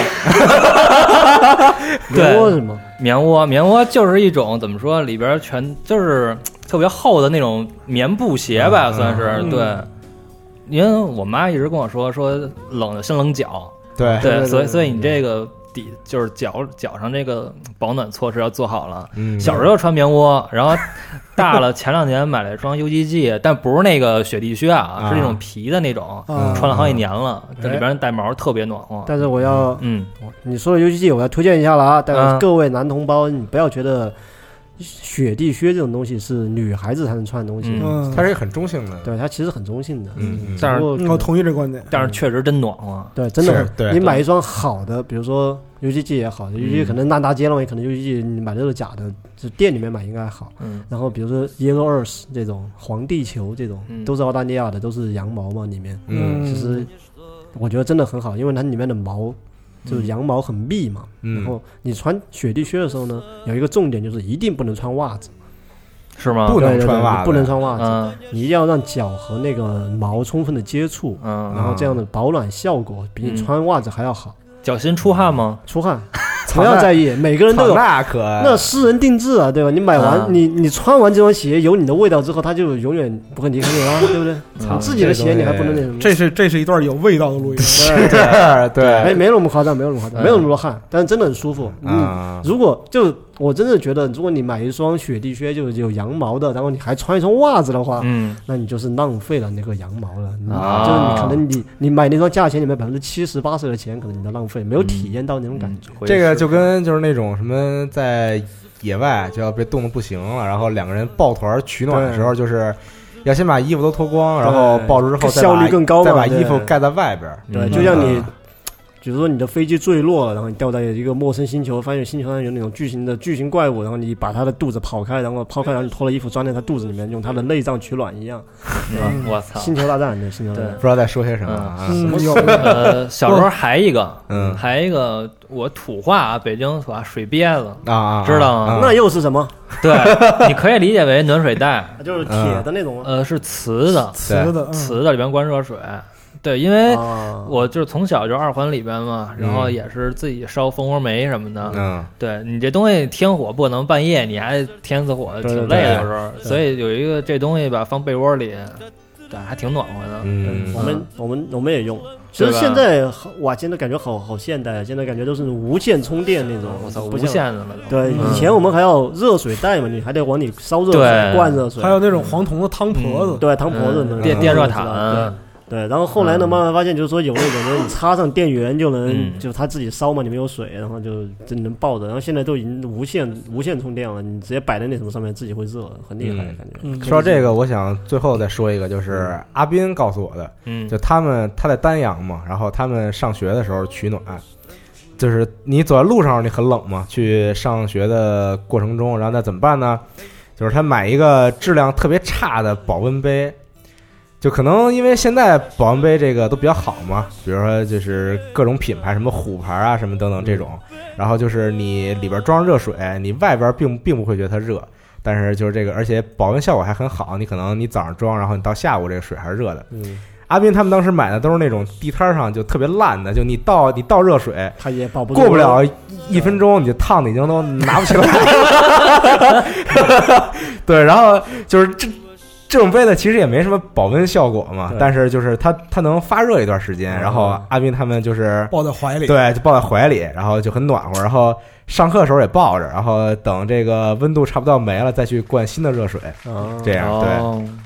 棉窝是吗？ 棉窝就是一种怎么说，里边全就是特别厚的那种棉布鞋吧，算是对。因为我妈一直跟我说冷的先冷脚，对，所以你这个底就是脚上这个保暖措施要做好了。小时候穿棉窝，然后大了前2年买了一双 UGG， 但不是那个雪地靴啊，是那种皮的那种，穿了好几年了，这里边带毛特别暖和。 但是我要你说的 UGG 我要推荐一下了啊！但是各位男同胞，你不要觉得雪地靴这种东西是女孩子才能穿的东西， 它是很中性的， 对，它其实很中性的。 但是我同意这观点， 但是确实真暖和， 对，真的。你买一双好的，比如说 UGG 也好，UGG 可能烂大街了，也可能 UGG 你买的是假的，就店里面买应该好。然后比如说 Yellow Earth 这种黄地球这种，都是澳大利亚的，都是羊毛嘛，里面，其实我觉得真的很好，因为它里面的毛。就是羊毛很密嘛，然后你穿雪地靴的时候呢，有一个重点就是一定不能穿袜子， 是吗？ 不能穿袜子， 不能穿袜子，你一定要让脚和那个毛充分的接触，然后这样的保暖效果比你穿袜子还要好。 脚心出汗吗？ 出汗。不要在意，每个人都有那私人定制啊，对吧？你买完你穿完这双鞋有你的味道之后，它就永远不会离开你了，对不对？你自己的鞋你还不能那什么？ 这是一段有味道的录音， 对， 没那么夸张，没有那么多汗，但是真的很舒服。如果就我真的觉得，如果你买一双雪地靴就有羊毛的，然后你还穿一双袜子的话，那你就是浪费了那个羊毛了。就是你可能你买那双价钱里面70%-80%的钱，可能你都浪费，没有体验到那种感觉。 这个就跟就是那种什么在野外就要被冻得不行了，然后2个人抱团取暖的时候，就是要先把衣服都脱光，然后抱住之后效率更高， 再把衣服盖在外边。 对，就像你。比如说你的飞机坠落了，然后你掉在一个陌生星球，发现星球上有那种巨型怪物，然后你把它的肚子抛开，然后你脱了衣服钻在它肚子里面，用它的内脏取暖一样，对吧？ 我操！ 星球大战，对，星球大战， 不知道在说些什么。 小时候还一个，我土话啊，北京土话水憋子啊，知道吗？ 那又是什么？ 对，你可以理解为暖水袋， 就是铁的那种， 是瓷的，里边灌热水。对，因为我就是从小就2环里边嘛，然后也是自己烧蜂窝煤什么的。对你这东西添火不可能半夜你还添死火，挺累的有时候。所以有一个这东西吧，放被窝里，对，还挺暖和的。 我们也用。其实现在哇，现在感觉好现代，现在感觉都是无线充电那种。 我操，无线的了都。 对，以前我们还要热水袋嘛，你还得往里烧热水，灌热水。 还有那种黄铜的汤婆子， 对，汤婆子电热毯。 对，然后后来呢，慢慢发现就是说有那种你插上电源就能，就它自己烧嘛，里面有水，然后就能抱着。然后现在都已经无线充电了，你直接摆在那什么上面，自己会热，很厉害的感觉。 说到这个，我想最后再说一个，就是阿斌告诉我的，就他在丹阳嘛，然后他们上学的时候取暖，就是你走在路上你很冷嘛，去上学的过程中，然后那怎么办呢？就是他买一个质量特别差的保温杯。就可能因为现在保温杯这个都比较好嘛，比如说就是各种品牌，什么虎牌啊，什么等等这种，然后就是你里边装热水，你外边并不会觉得它热，但是就是这个，而且保温效果还很好，你可能你早上装，然后你到下午这个水还是热的。阿斌他们当时买的都是那种地摊上就特别烂的，就你倒热水， 它也保不住， 过不了1分钟你就烫的已经都拿不起来了。对，然后就是这种杯子其实也没什么保温效果嘛，但是就是它能发热一段时间，然后阿斌他们就是抱在怀里， 对，就抱在怀里，然后就很暖和，然后上课的时候也抱着，然后等这个温度差不多没了再去灌新的热水，这样对，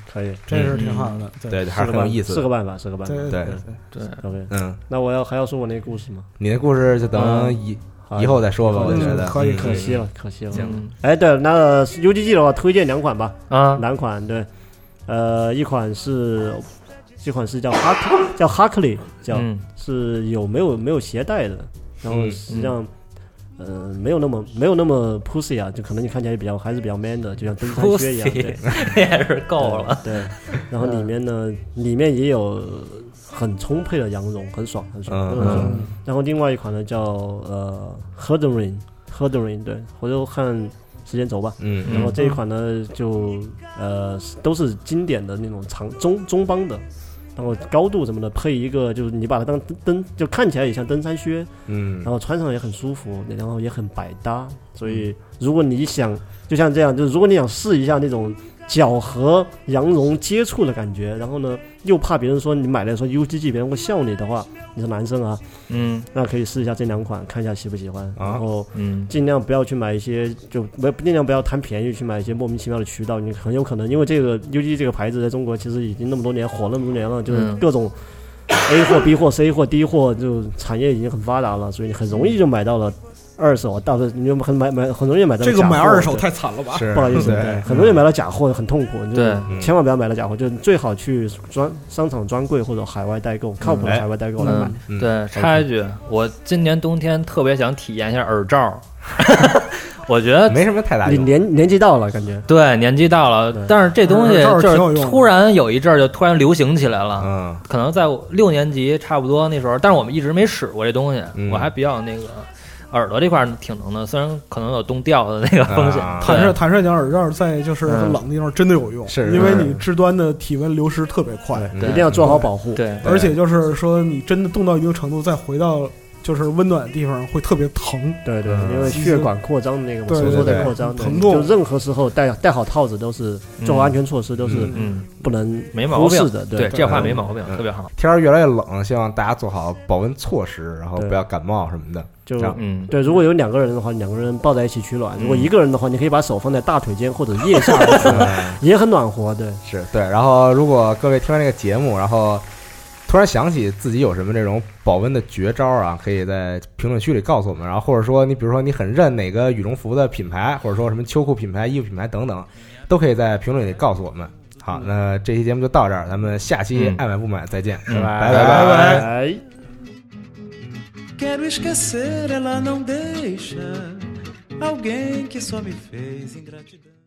可以， 这是挺好的。 对，还是很有意思的， 是个办法。 对。 OK，那还要说我那个故事吗？ 你的故事就等以后再说吧，我觉得可以， 可惜了。哎，对，那 UGG 的话，推荐2款吧。2款，对，一款是叫哈克利，是没有携带的，然后实际上。没有那么 pussy 啊，就可能你看起来还是比较 man 的，就像登山靴一样，对， 也是够了。 对，然后里面也有很充沛的羊绒，很爽。然后另外一款呢叫Herdering， 对，我就看时间轴吧。然后这一款呢就都是经典的那种中帮的。然后高度什么的配一个，就是你把它当就看起来也像登山靴，然后穿上也很舒服，然后也很百搭。所以如果你想就像这样，就是如果你想试一下那种脚和羊绒接触的感觉，然后呢又怕别人说你买的时候 UGG 别人会笑你的话，你是男生啊，那可以试一下这2款，看一下喜不喜欢。然后尽量不要去买一些，尽量不要贪便宜去买一些莫名其妙的渠道，你很有可能因为这个 UGG 这个牌子在中国其实已经那么多年火那么多年了，就是各种 A 货 B 货 C 货 D 货，就产业已经很发达了，所以你很容易就买到了二手，到时候你就很容易买到这个买二手太惨了吧？ 不好意思，对，很容易买到假货，很痛苦。对，千万不要买到假货，就最好去商场专柜或者海外代购，靠谱的海外代购来买。 对，插一句，我今年冬天特别想体验一下耳罩。我觉得没什么太大用， 你年纪到了，感觉对，年纪到了，但是这东西就是突然有一阵就突然流行起来了。可能在6年级差不多那时候，但是我们一直没使过这东西，我还比较那个。耳朵这块挺能的，虽然可能有冻掉的那个风险。 坦率讲，耳罩在就是冷的地方真的有用，因为你肢端的体温流失特别快， 一定要做好保护。 对， 而且就是说你真的冻到一定程度，再回到就是温暖的地方会特别疼。 对，因为血管扩张的那个收缩在扩张，疼痛。就任何时候戴好套子都是做好安全措施，都是不能忽视的。 对，这话没毛病，特别好。 天儿越来越冷，希望大家做好保温措施，然后不要感冒什么的。 对，如果有2个人的话，2个人抱在一起取暖；如果1个人的话，你可以把手放在大腿间或者腋下取暖，也很暖和。对， 是对。然后，如果各位听完这个节目，然后突然想起自己有什么这种保温的绝招啊，可以在评论区里告诉我们。然后，或者说你比如说你很认哪个羽绒服的品牌，或者说什么秋裤品牌、衣服品牌等等，都可以在评论里告诉我们。好，那这期节目就到这儿，咱们下期爱买不买再见，拜拜。 Quero esquecer, ela não deixa alguém que só me fez ingratidão.